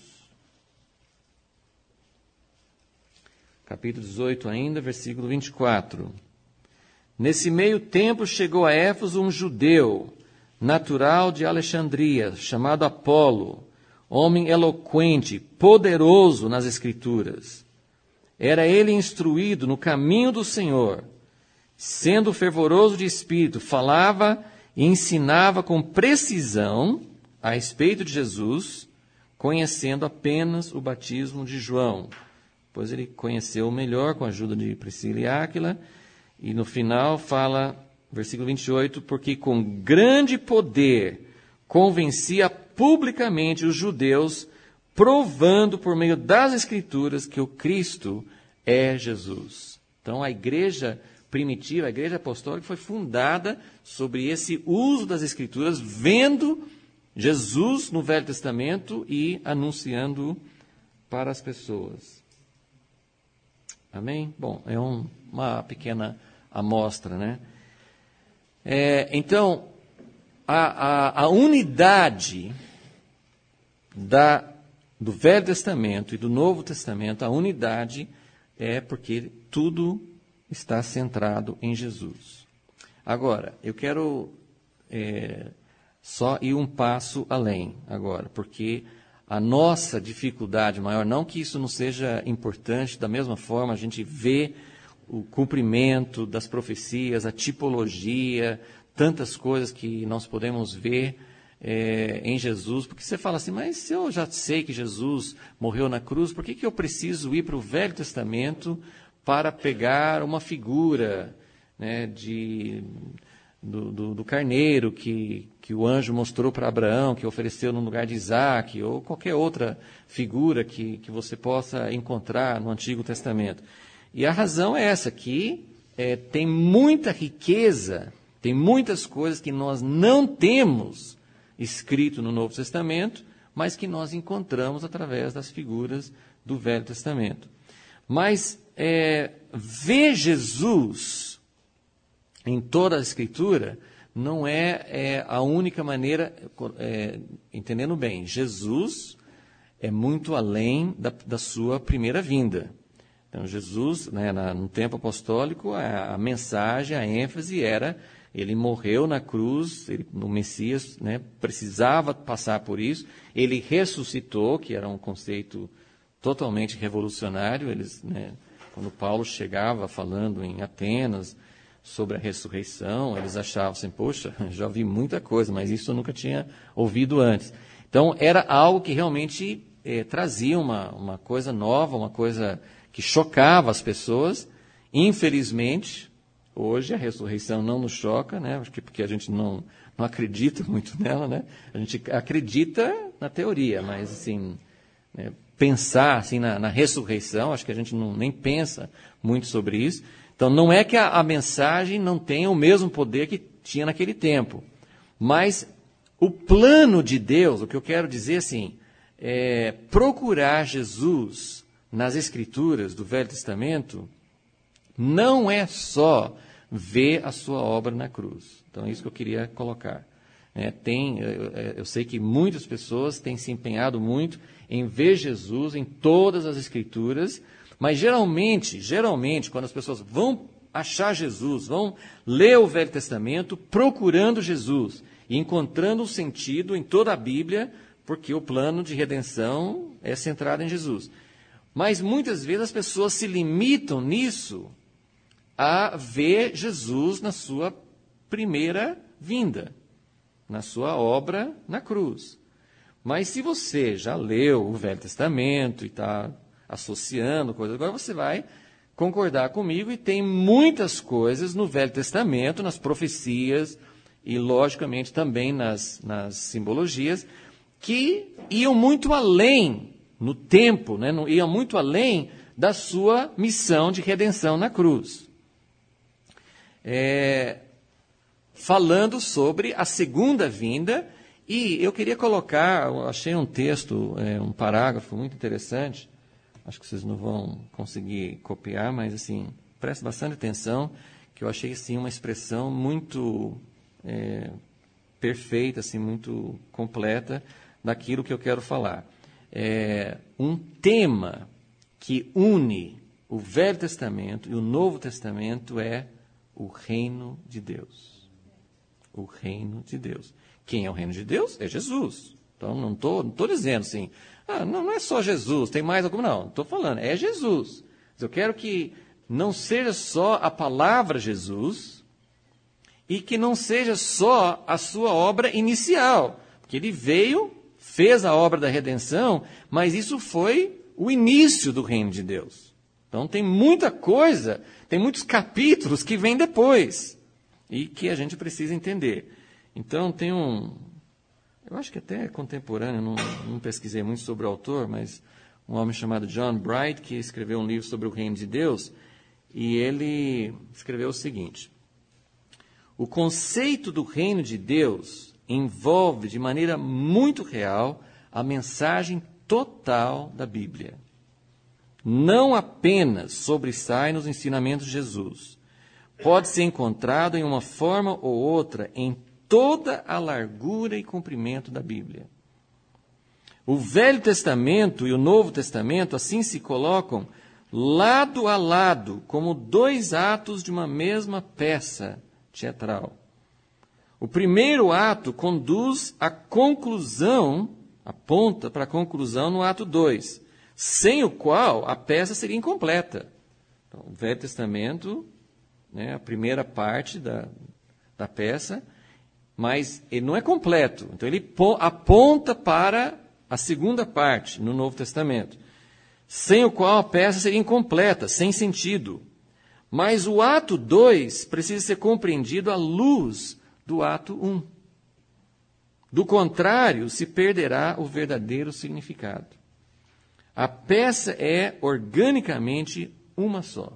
Capítulo 18 ainda, versículo 24. Nesse meio tempo chegou a Éfeso um judeu, natural de Alexandria, chamado Apolo, homem eloquente, poderoso nas Escrituras. Era ele instruído no caminho do Senhor, sendo fervoroso de espírito, falava e ensinava com precisão a respeito de Jesus, conhecendo apenas o batismo de João. Pois ele conheceu melhor com a ajuda de Priscila e Áquila, e no final fala, versículo 28, porque com grande poder convencia publicamente os judeus, provando por meio das Escrituras que o Cristo é Jesus. Então a igreja primitiva, a igreja apostólica, foi fundada sobre esse uso das Escrituras, vendo Jesus no Velho Testamento e anunciando para as pessoas. Amém? Bom, é uma pequena amostra, né? Então, a unidade do Velho Testamento e do Novo Testamento, a unidade é porque tudo está centrado em Jesus. Agora, eu quero só ir um passo além agora, porque a nossa dificuldade maior, não que isso não seja importante, da mesma forma a gente vê o cumprimento das profecias, a tipologia, tantas coisas que nós podemos ver em Jesus, porque você fala assim, mas se eu já sei que Jesus morreu na cruz, por que eu preciso ir para o Velho Testamento para pegar uma figura, né, do carneiro que o anjo mostrou para Abraão, que ofereceu no lugar de Isaac, ou qualquer outra figura que você possa encontrar no Antigo Testamento. E a razão é essa, que tem muita riqueza, tem muitas coisas que nós não temos escrito no Novo Testamento, mas que nós encontramos através das figuras do Velho Testamento. Mas ver Jesus em toda a Escritura não é a única maneira, entendendo bem, Jesus é muito além da sua primeira vinda. Então, Jesus, né, no tempo apostólico, a mensagem, a ênfase era, ele morreu na cruz, no Messias, né, precisava passar por isso, ele ressuscitou, que era um conceito totalmente revolucionário. Eles, né, quando Paulo chegava falando em Atenas sobre a ressurreição, eles achavam assim, poxa, já ouvi muita coisa, mas isso eu nunca tinha ouvido antes. Então, era algo que realmente trazia uma coisa nova, uma coisa que chocava as pessoas. Infelizmente, hoje a ressurreição não nos choca, né? Acho que porque a gente não acredita muito nela, né? A gente acredita na teoria, mas assim, né, pensar assim, na ressurreição, acho que a gente nem pensa muito sobre isso. Então, não é que a mensagem não tenha o mesmo poder que tinha naquele tempo, mas o plano de Deus, o que eu quero dizer assim, é procurar Jesus nas Escrituras do Velho Testamento, não é só ver a sua obra na cruz. Então, é isso que eu queria colocar. Eu sei que muitas pessoas têm se empenhado muito em ver Jesus em todas as Escrituras, mas geralmente, quando as pessoas vão achar Jesus, vão ler o Velho Testamento procurando Jesus e encontrando um sentido em toda a Bíblia, porque o plano de redenção é centrado em Jesus. Mas muitas vezes as pessoas se limitam nisso a ver Jesus na sua primeira vinda, na sua obra na cruz. Mas se você já leu o Velho Testamento e está associando coisas, agora você vai concordar comigo, e tem muitas coisas no Velho Testamento, nas profecias e, logicamente, também nas simbologias, que iam muito além no tempo, né? Iam muito além da sua missão de redenção na cruz. Falando sobre a segunda vinda, e eu queria colocar, eu achei um texto, um parágrafo muito interessante, acho que vocês não vão conseguir copiar, mas assim, preste bastante atenção, que eu achei assim, uma expressão muito perfeita, assim, muito completa daquilo que eu quero falar. Um tema que une o Velho Testamento e o Novo Testamento é o reino de Deus. O reino de Deus. Quem é o reino de Deus? É Jesus. Então, não estou dizendo assim, não é só Jesus, tem mais alguma. Não, estou falando, é Jesus. Mas eu quero que não seja só a palavra Jesus e que não seja só a sua obra inicial. Porque ele veio, fez a obra da redenção, mas isso foi o início do reino de Deus. Então, tem muita coisa, tem muitos capítulos que vêm depois e que a gente precisa entender. Então, tem eu acho que até é contemporâneo, não pesquisei muito sobre o autor, mas um homem chamado John Bright, que escreveu um livro sobre o reino de Deus, e ele escreveu o seguinte: o conceito do reino de Deus envolve de maneira muito real a mensagem total da Bíblia. Não apenas sobressai nos ensinamentos de Jesus. Pode ser encontrado em uma forma ou outra em toda a largura e comprimento da Bíblia. O Velho Testamento e o Novo Testamento assim se colocam lado a lado, como dois atos de uma mesma peça teatral. O primeiro ato conduz à conclusão, aponta para a conclusão no ato 2, sem o qual a peça seria incompleta. Então, o Velho Testamento, a primeira parte da peça, mas ele não é completo. Então, ele aponta para a segunda parte no Novo Testamento, sem o qual a peça seria incompleta, sem sentido. Mas o ato 2 precisa ser compreendido à luz do ato 1. Do contrário, se perderá o verdadeiro significado. A peça é organicamente uma só.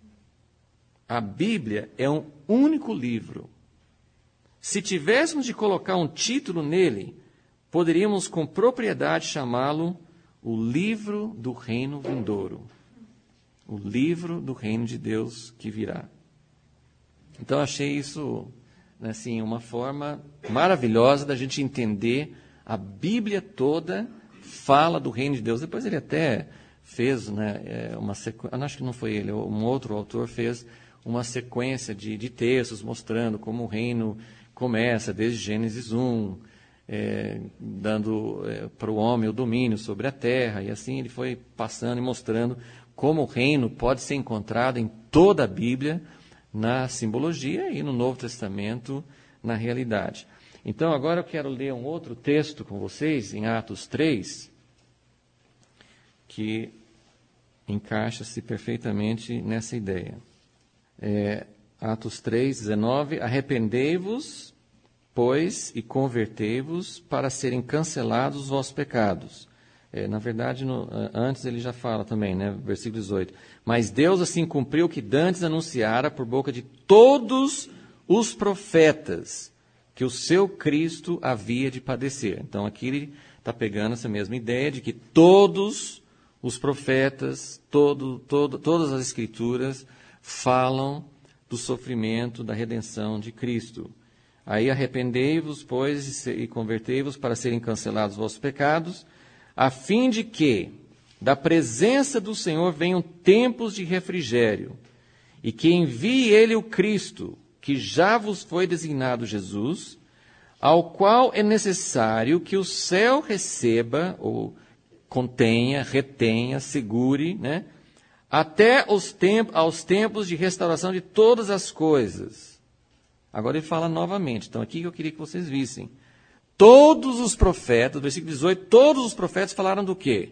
A Bíblia é um único livro. Se tivéssemos de colocar um título nele, poderíamos com propriedade chamá-lo o livro do reino vindouro. O livro do reino de Deus que virá. Então, achei isso assim, uma forma maravilhosa da gente entender a Bíblia toda fala do reino de Deus. Depois ele até fez uma sequência, acho que não foi ele, um outro autor fez uma sequência de textos mostrando como o reino começa desde Gênesis 1, dando para o homem o domínio sobre a terra, e assim ele foi passando e mostrando como o reino pode ser encontrado em toda a Bíblia, na simbologia e no Novo Testamento, na realidade. Então, agora eu quero ler um outro texto com vocês, em Atos 3, que encaixa-se perfeitamente nessa ideia. Atos 3, 19, arrependei-vos, pois, e convertei-vos para serem cancelados os vossos pecados. Na verdade, antes ele já fala também, versículo 18. Mas Deus assim cumpriu o que dantes anunciara por boca de todos os profetas, que o seu Cristo havia de padecer. Então, aqui ele está pegando essa mesma ideia de que todos os profetas, todas as Escrituras falam do sofrimento, da redenção de Cristo. Aí, arrependei-vos, pois, e convertei-vos para serem cancelados os vossos pecados, a fim de que da presença do Senhor venham tempos de refrigério, e que envie ele o Cristo, que já vos foi designado Jesus, ao qual é necessário que o céu receba, ou contenha, retenha, segure, né? Até aos tempos de restauração de todas as coisas. Agora ele fala novamente. Então aqui que eu queria que vocês vissem. Todos os profetas, versículo 18, todos os profetas falaram do quê?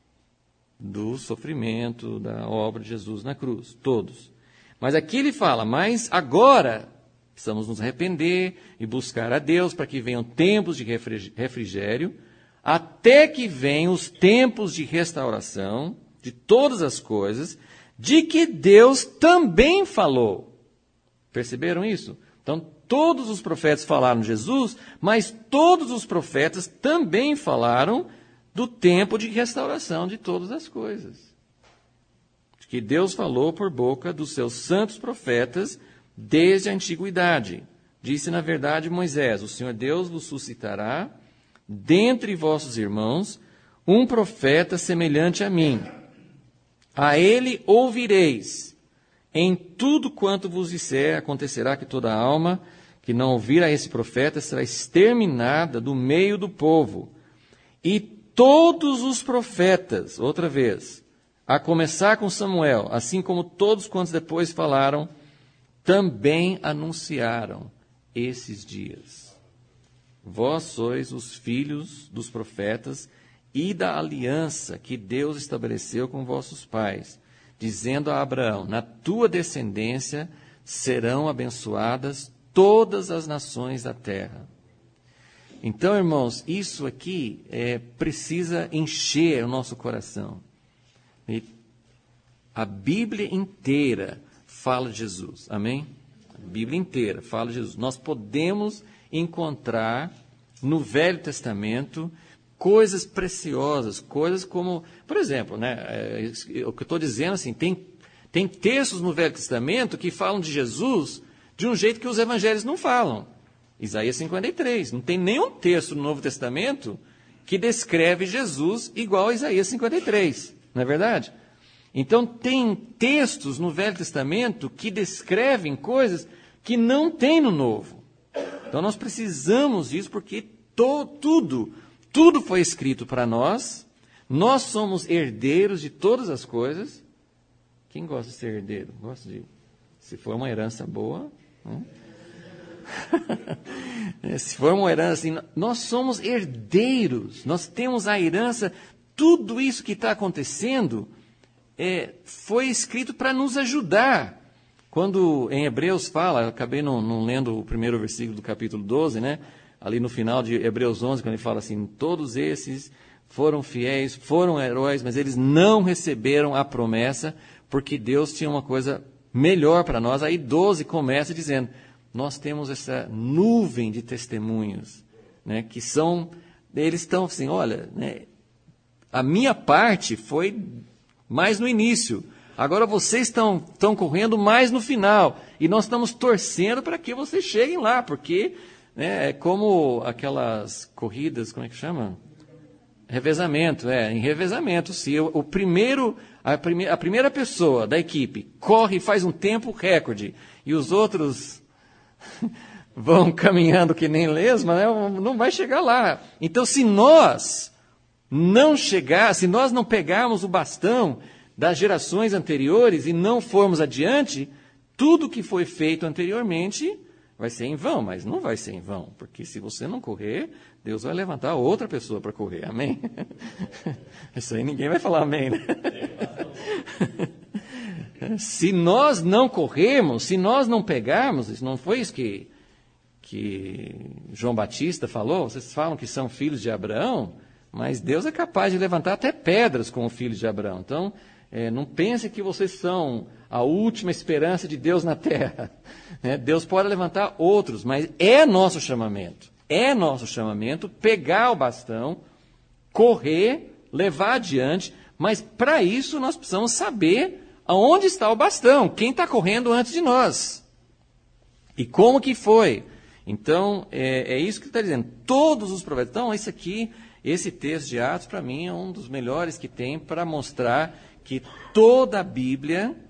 Do sofrimento, da obra de Jesus na cruz. Todos. Mas aqui ele fala, mas agora precisamos nos arrepender e buscar a Deus para que venham tempos de refrigério, até que venham os tempos de restauração de todas as coisas, de que Deus também falou. Perceberam isso? Então, todos os profetas falaram de Jesus, mas todos os profetas também falaram do tempo de restauração de todas as coisas. Que Deus falou por boca dos seus santos profetas desde a antiguidade. Disse, na verdade, Moisés, o Senhor Deus vos suscitará, dentre vossos irmãos, um profeta semelhante a mim. A ele ouvireis. Em tudo quanto vos disser, acontecerá que toda alma que não ouvir a esse profeta será exterminada do meio do povo. E todos os profetas, outra vez, a começar com Samuel, assim como todos quantos depois falaram, também anunciaram esses dias. Vós sois os filhos dos profetas e da aliança que Deus estabeleceu com vossos pais, dizendo a Abraão, na tua descendência serão abençoadas todas as nações da terra. Então, irmãos, isso aqui precisa encher o nosso coração. E a Bíblia inteira fala de Jesus, amém? A Bíblia inteira fala de Jesus. Nós podemos encontrar no Velho Testamento coisas preciosas, coisas como, por exemplo, né, o que eu estou dizendo assim, tem textos no Velho Testamento que falam de Jesus de um jeito que os evangelhos não falam. Isaías 53, não tem nenhum texto no Novo Testamento que descreve Jesus igual a Isaías 53, não é verdade? Então tem textos no Velho Testamento que descrevem coisas que não tem no Novo. Então nós precisamos disso porque tudo foi escrito para nós somos herdeiros de todas as coisas. Quem gosta de ser herdeiro? Gosta de, se for uma herança boa, né? Se for uma herança assim, nós somos herdeiros, nós temos a herança, tudo isso que está acontecendo foi escrito para nos ajudar. Quando em Hebreus fala, eu acabei não lendo o primeiro versículo do capítulo 12, né? Ali no final de Hebreus 11, quando ele fala assim, todos esses foram fiéis, foram heróis, mas eles não receberam a promessa, porque Deus tinha uma coisa melhor para nós. Aí 12 começa dizendo, nós temos essa nuvem de testemunhos, né, que eles estão assim, olha, né, a minha parte foi mais no início, agora vocês estão correndo mais no final, e nós estamos torcendo para que vocês cheguem lá, porque é como aquelas corridas, como é que chama? Revezamento, em revezamento, se a primeira pessoa da equipe corre e faz um tempo recorde, e os outros vão caminhando que nem lesma, né? Não vai chegar lá. Então, se nós não pegarmos o bastão das gerações anteriores e não formos adiante, tudo que foi feito anteriormente vai ser em vão, mas não vai ser em vão, porque se você não correr, Deus vai levantar outra pessoa para correr, amém? Isso aí ninguém vai falar amém, né? Se nós não corrermos, se nós não pegarmos, isso não foi isso que João Batista falou, vocês falam que são filhos de Abraão, mas Deus é capaz de levantar até pedras como filhos de Abraão. Então, não pense que vocês são a última esperança de Deus na terra. Deus pode levantar outros, mas é nosso chamamento pegar o bastão, correr, levar adiante, mas para isso nós precisamos saber aonde está o bastão, quem está correndo antes de nós e como que foi. Então, é isso que está dizendo, todos os profetas. Então, esse texto de Atos, para mim, é um dos melhores que tem para mostrar que toda a Bíblia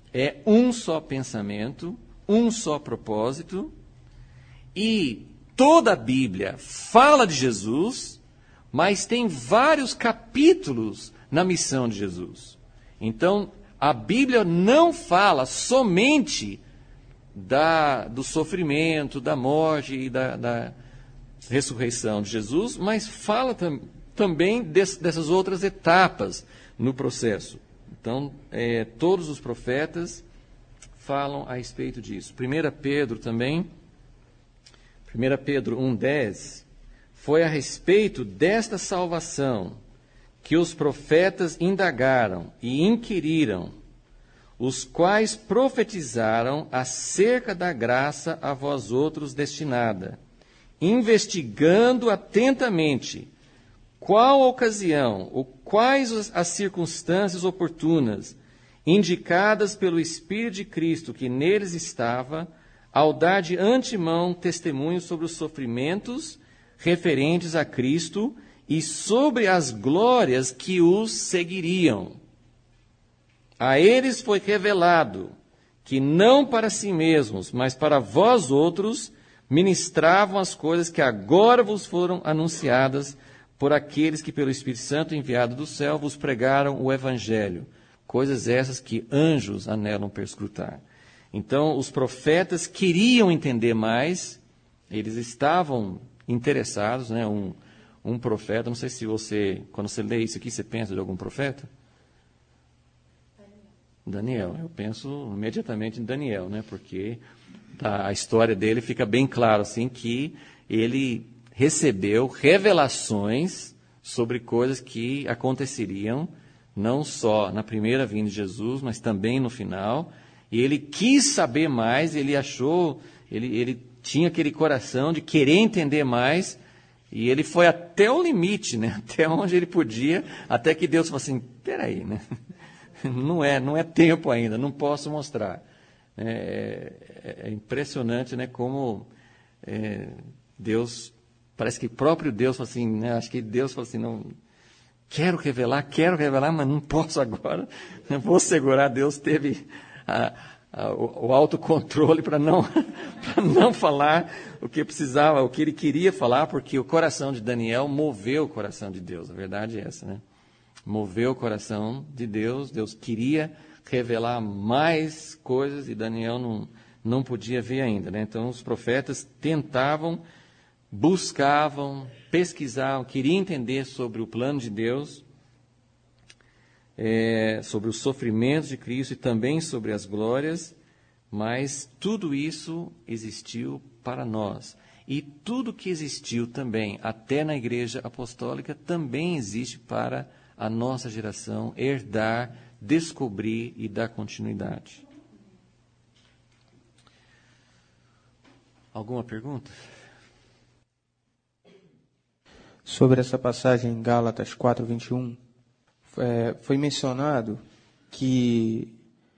é um só pensamento, um só propósito, e toda a Bíblia fala de Jesus, mas tem vários capítulos na missão de Jesus. Então, a Bíblia não fala somente do sofrimento, da morte e da ressurreição de Jesus, mas fala também dessas outras etapas no processo. Então, todos os profetas falam a respeito disso. 1 Pedro também, 1 Pedro 1,10, foi a respeito desta salvação que os profetas indagaram e inquiriram, os quais profetizaram acerca da graça a vós outros destinada, investigando atentamente qual a ocasião ou quais as circunstâncias oportunas indicadas pelo Espírito de Cristo que neles estava, ao dar de antemão testemunho sobre os sofrimentos referentes a Cristo e sobre as glórias que os seguiriam. A eles foi revelado que não para si mesmos, mas para vós outros, ministravam as coisas que agora vos foram anunciadas por aqueles que pelo Espírito Santo enviado do céu vos pregaram o Evangelho, coisas essas que anjos anelam perscrutar. Então, os profetas queriam entender mais, eles estavam interessados, né? Um profeta, não sei se você, quando você lê isso aqui, você pensa de algum profeta? Daniel, eu penso imediatamente em Daniel, né? Porque a história dele fica bem claro, assim, que ele recebeu revelações sobre coisas que aconteceriam, não só na primeira vinda de Jesus, mas também no final. E ele quis saber mais, ele achou, ele tinha aquele coração de querer entender mais, e ele foi até o limite, né? Até onde ele podia, até que Deus falou assim, peraí, né? Não é tempo ainda, não posso mostrar. É impressionante, né? Como Deus, parece que o próprio Deus falou assim, né? Acho que Deus falou assim, não, quero revelar, mas não posso agora. Vou segurar. Deus teve o autocontrole para não falar o que precisava, o que ele queria falar, porque o coração de Daniel moveu o coração de Deus. A verdade é essa, né? Moveu o coração de Deus. Deus queria revelar mais coisas e Daniel não podia ver ainda, né? Então os profetas tentavam, buscavam, pesquisavam, queriam entender sobre o plano de Deus, sobre os sofrimentos de Cristo e também sobre as glórias, mas tudo isso existiu para nós. E tudo que existiu também, até na Igreja Apostólica, também existe para a nossa geração herdar, descobrir e dar continuidade. Alguma pergunta? Sobre essa passagem em Gálatas 4:21, foi mencionado que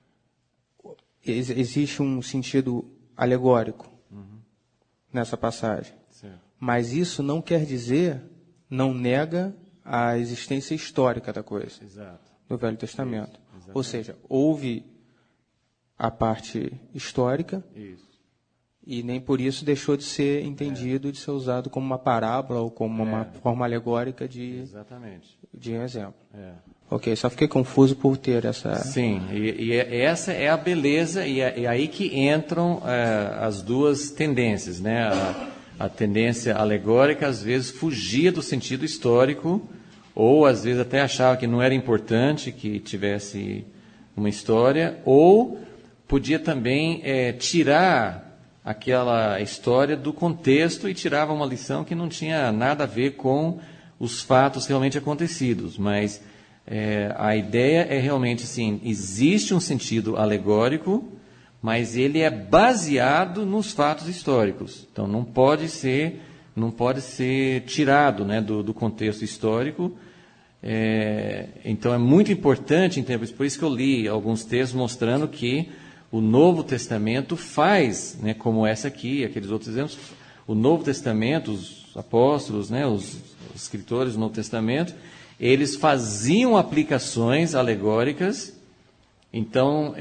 existe um sentido alegórico nessa passagem. Certo. Mas isso não quer dizer, não nega a existência histórica da coisa. Exato. No Velho Testamento. Isso, ou seja, houve a parte histórica. Isso. E nem por isso deixou de ser entendido, de ser usado como uma parábola ou como uma forma alegórica de um exemplo. Ok, só fiquei confuso por ter essa... Sim, e essa é a beleza, e é aí que entram as duas tendências, né? A tendência alegórica, às vezes, fugia do sentido histórico, ou às vezes até achava que não era importante que tivesse uma história, ou podia também tirar aquela história do contexto e tirava uma lição que não tinha nada a ver com os fatos realmente acontecidos. Mas a ideia é realmente assim, existe um sentido alegórico, mas ele é baseado nos fatos históricos. Então não pode ser tirado, né, do contexto histórico. Então é muito importante entender, por isso que eu li alguns textos mostrando que o Novo Testamento faz, né, como essa aqui, aqueles outros exemplos, o Novo Testamento, os apóstolos, né, os escritores do Novo Testamento, eles faziam aplicações alegóricas Então,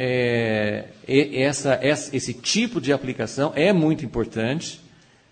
esse tipo de aplicação é muito importante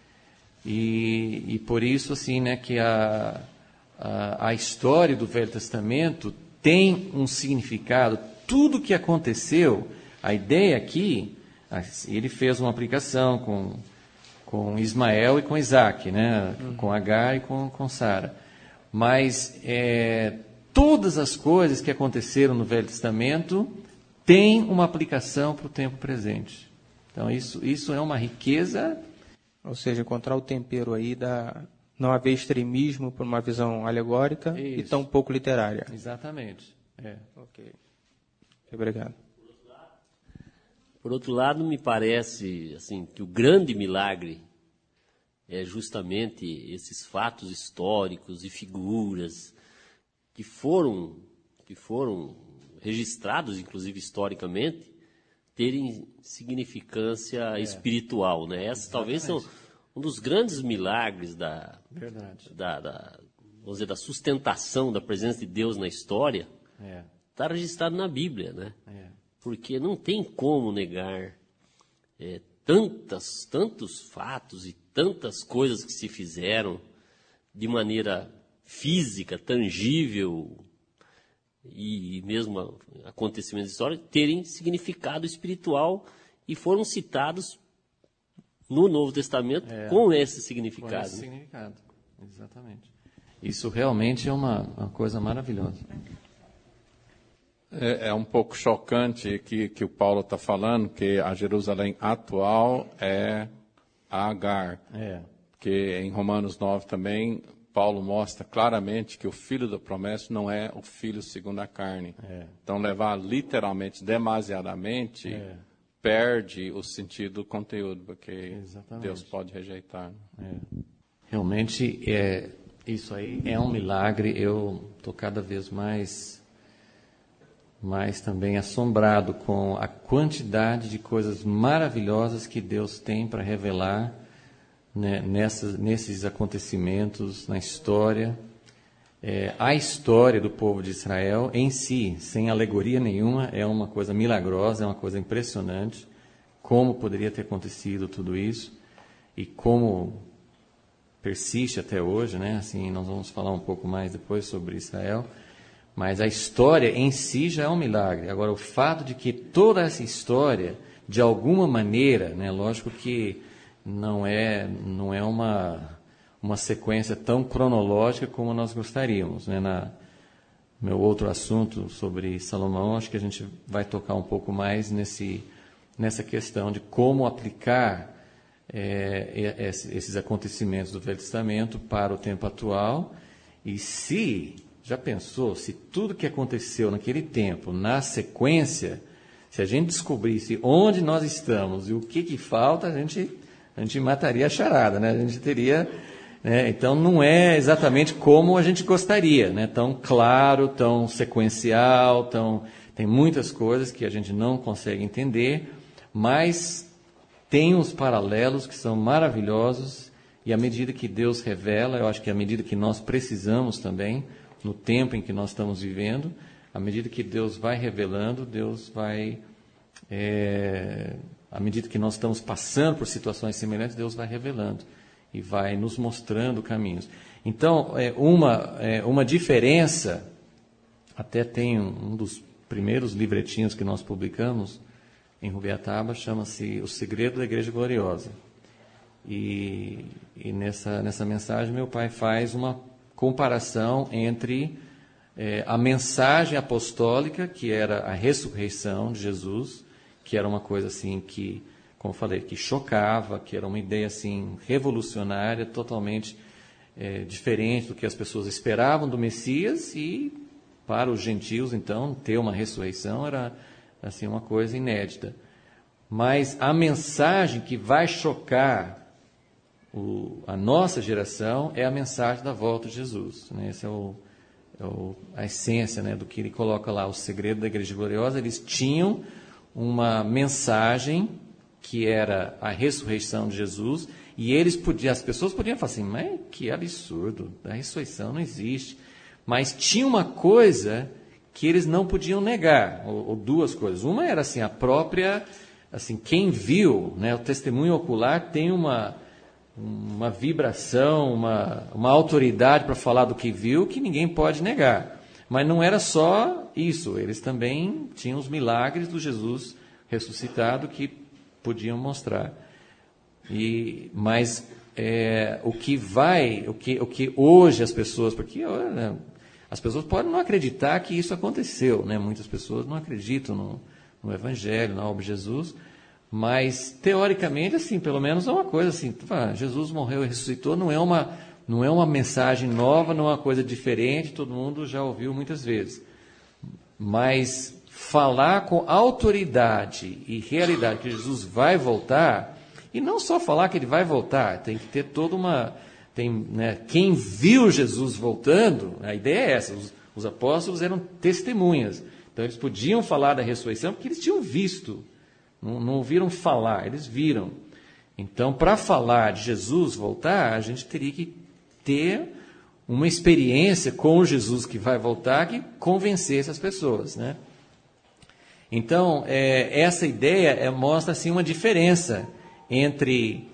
e por isso, assim, né, que a história do Velho Testamento tem um significado. Tudo que aconteceu, a ideia aqui, ele fez uma aplicação com Ismael e com Isaac, né, com Agar e com Sara. Mas todas as coisas que aconteceram no Velho Testamento têm uma aplicação para o tempo presente. Então, isso é uma riqueza. Ou seja, encontrar o tempero aí da não haver extremismo por uma visão alegórica e tão pouco literária. Exatamente. Ok. Obrigado. Por outro lado, me parece assim, que o grande milagre é justamente esses fatos históricos e figuras que foram registrados, inclusive historicamente, terem significância espiritual, né? Essa talvez são um dos grandes milagres vamos dizer, da sustentação da presença de Deus na história. Está registrado na Bíblia, né? Porque não tem como negar tantos fatos e tantas coisas que se fizeram de maneira física, tangível, e mesmo acontecimentos históricos, terem significado espiritual e foram citados no Novo Testamento com esse significado. Com esse significado, exatamente. Isso realmente é uma coisa maravilhosa. É um pouco chocante que o Paulo está falando, que a Jerusalém atual é Agar. Porque em Romanos 9 também, Paulo mostra claramente que o filho da promessa não é o filho segundo a carne. Então, levar literalmente, demasiadamente, perde o sentido do conteúdo, porque Deus pode rejeitar. Realmente, isso aí é um milagre. Eu estou cada vez mais também assombrado com a quantidade de coisas maravilhosas que Deus tem para revelar, né, nesses acontecimentos, na história. A história do povo de Israel em si, sem alegoria nenhuma, é uma coisa milagrosa, é uma coisa impressionante. Como poderia ter acontecido tudo isso e como persiste até hoje, né? Assim, nós vamos falar um pouco mais depois sobre Israel. Mas a história em si já é um milagre. Agora, o fato de que toda essa história, de alguma maneira, né, lógico que não é uma sequência tão cronológica como nós gostaríamos. Né? Meu outro assunto sobre Salomão, acho que a gente vai tocar um pouco mais nessa questão de como aplicar esses acontecimentos do Velho Testamento para o tempo atual. E já pensou, se tudo que aconteceu naquele tempo, na sequência, se a gente descobrisse onde nós estamos e o que falta, a gente mataria a charada, né? A gente teria... Né? Então, não é exatamente como a gente gostaria, né? Tão claro, tão sequencial, tem muitas coisas que a gente não consegue entender, mas tem uns paralelos que são maravilhosos e à medida que Deus revela, eu acho que à medida que nós precisamos também, no tempo em que nós estamos vivendo, à medida que Deus vai revelando, Deus vai, à medida que nós estamos passando por situações semelhantes, Deus vai revelando e vai nos mostrando caminhos. Então, uma diferença, até tem um dos primeiros livretinhos que nós publicamos em Rubiataba, chama-se O Segredo da Igreja Gloriosa. E nessa mensagem meu pai faz uma comparação entre a mensagem apostólica, que era a ressurreição de Jesus, que era uma coisa assim que, como eu falei, que chocava, que era uma ideia assim revolucionária, totalmente diferente do que as pessoas esperavam do Messias, e para os gentios, então, ter uma ressurreição era assim uma coisa inédita. Mas a mensagem que vai chocar a nossa geração é a mensagem da volta de Jesus. Né? Essa a essência, né, do que ele coloca lá, o segredo da Igreja Gloriosa. Eles tinham uma mensagem que era a ressurreição de Jesus, e as pessoas podiam falar assim, mas que absurdo, a ressurreição não existe. Mas tinha uma coisa que eles não podiam negar, ou duas coisas. Uma era assim, a própria, assim, quem viu, né, o testemunho ocular tem uma vibração, uma autoridade para falar do que viu que ninguém pode negar. Mas não era só isso, eles também tinham os milagres do Jesus ressuscitado que podiam mostrar. Mas o que hoje as pessoas, porque as pessoas podem não acreditar que isso aconteceu, né? Muitas pessoas não acreditam no Evangelho, na obra de Jesus, mas teoricamente, assim, pelo menos é uma coisa assim, Jesus morreu e ressuscitou, não é uma mensagem nova, não é uma coisa diferente, todo mundo já ouviu muitas vezes. Mas falar com autoridade e realidade que Jesus vai voltar, e não só falar que ele vai voltar, tem que ter toda uma... né, quem viu Jesus voltando, a ideia é essa, os apóstolos eram testemunhas, então eles podiam falar da ressurreição porque eles tinham visto, não ouviram falar, eles viram. Então, para falar de Jesus voltar, a gente teria que ter uma experiência com o Jesus que vai voltar que convencesse as pessoas, né? Então, essa ideia mostra assim, uma diferença entre...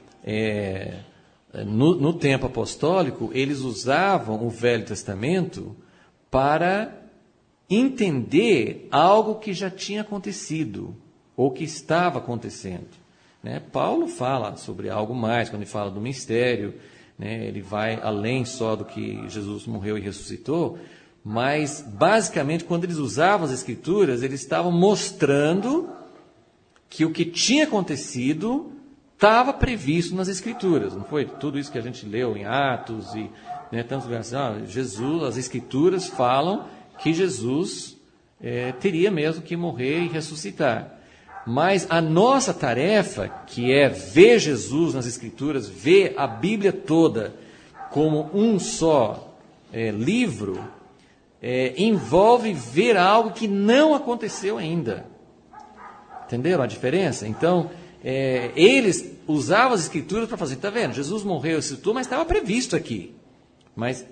No tempo apostólico, eles usavam o Velho Testamento para entender algo que já tinha acontecido, ou que estava acontecendo. Né? Paulo fala sobre algo mais, quando ele fala do mistério, né? Ele vai além só do que Jesus morreu e ressuscitou, mas, basicamente, quando eles usavam as Escrituras, eles estavam mostrando que o que tinha acontecido estava previsto nas Escrituras, não foi? Tudo isso que a gente leu em Atos e, né, tantos lugares, Jesus, as Escrituras falam que Jesus teria mesmo que morrer e ressuscitar. Mas a nossa tarefa, que é ver Jesus nas Escrituras, ver a Bíblia toda como um só livro, envolve ver algo que não aconteceu ainda. Entenderam a diferença? Então, eles usavam as Escrituras para fazer, está vendo? Jesus morreu e ressuscitou, mas estava previsto aqui. Mas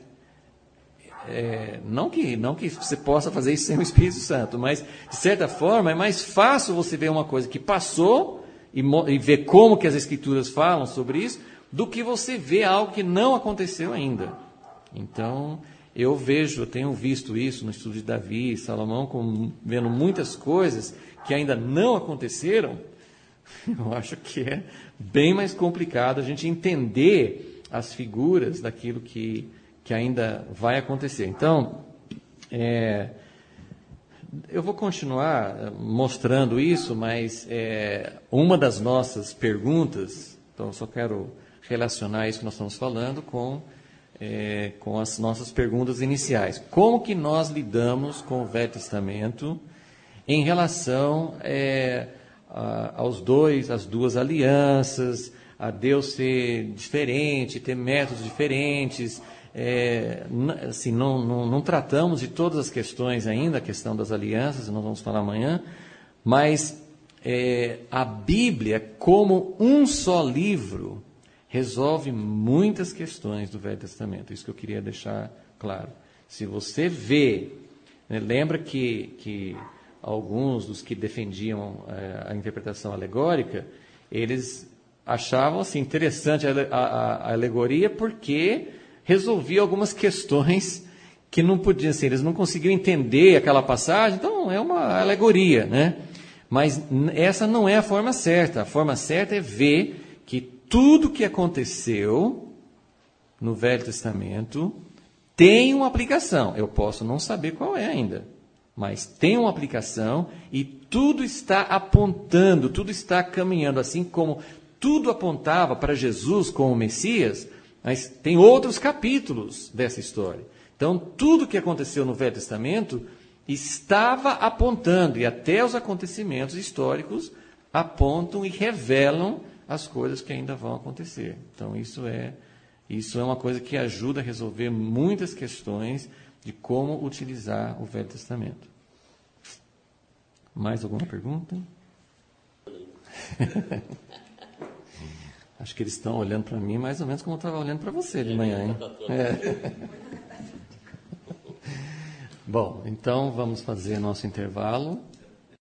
não que você possa fazer isso sem o Espírito Santo, mas de certa forma é mais fácil você ver uma coisa que passou e ver como que as Escrituras falam sobre isso, do que você ver algo que não aconteceu ainda. Então, eu tenho visto isso no estudo de Davi e Salomão, vendo muitas coisas que ainda não aconteceram. Eu acho que é bem mais complicado a gente entender as figuras daquilo que ainda vai acontecer. Então, eu vou continuar mostrando isso, mas uma das nossas perguntas, então eu só quero relacionar isso que nós estamos falando com as nossas perguntas iniciais. Como que nós lidamos com o Velho Testamento em relação às duas alianças, a Deus ser diferente, ter métodos diferentes? Assim, não tratamos de todas as questões ainda, a questão das alianças, nós vamos falar amanhã, mas a Bíblia, como um só livro, resolve muitas questões do Velho Testamento. Isso que eu queria deixar claro. Se você vê, né, lembra que alguns dos que defendiam a interpretação alegórica, eles achavam assim, interessante a alegoria porque resolvia algumas questões que não podiam, assim, eles não conseguiam entender aquela passagem, então é uma alegoria, né? Mas essa não é a forma certa. A forma certa é ver que tudo que aconteceu no Velho Testamento tem uma aplicação. Eu posso não saber qual é ainda, mas tem uma aplicação e tudo está apontando, tudo está caminhando, assim como tudo apontava para Jesus como Messias, mas tem outros capítulos dessa história. Então, tudo que aconteceu no Velho Testamento estava apontando, e até os acontecimentos históricos apontam e revelam as coisas que ainda vão acontecer. Então, isso é uma coisa que ajuda a resolver muitas questões de como utilizar o Velho Testamento. Mais alguma pergunta? Acho que eles estão olhando para mim mais ou menos como eu estava olhando para você de manhã, hein? Bom, então vamos fazer nosso intervalo.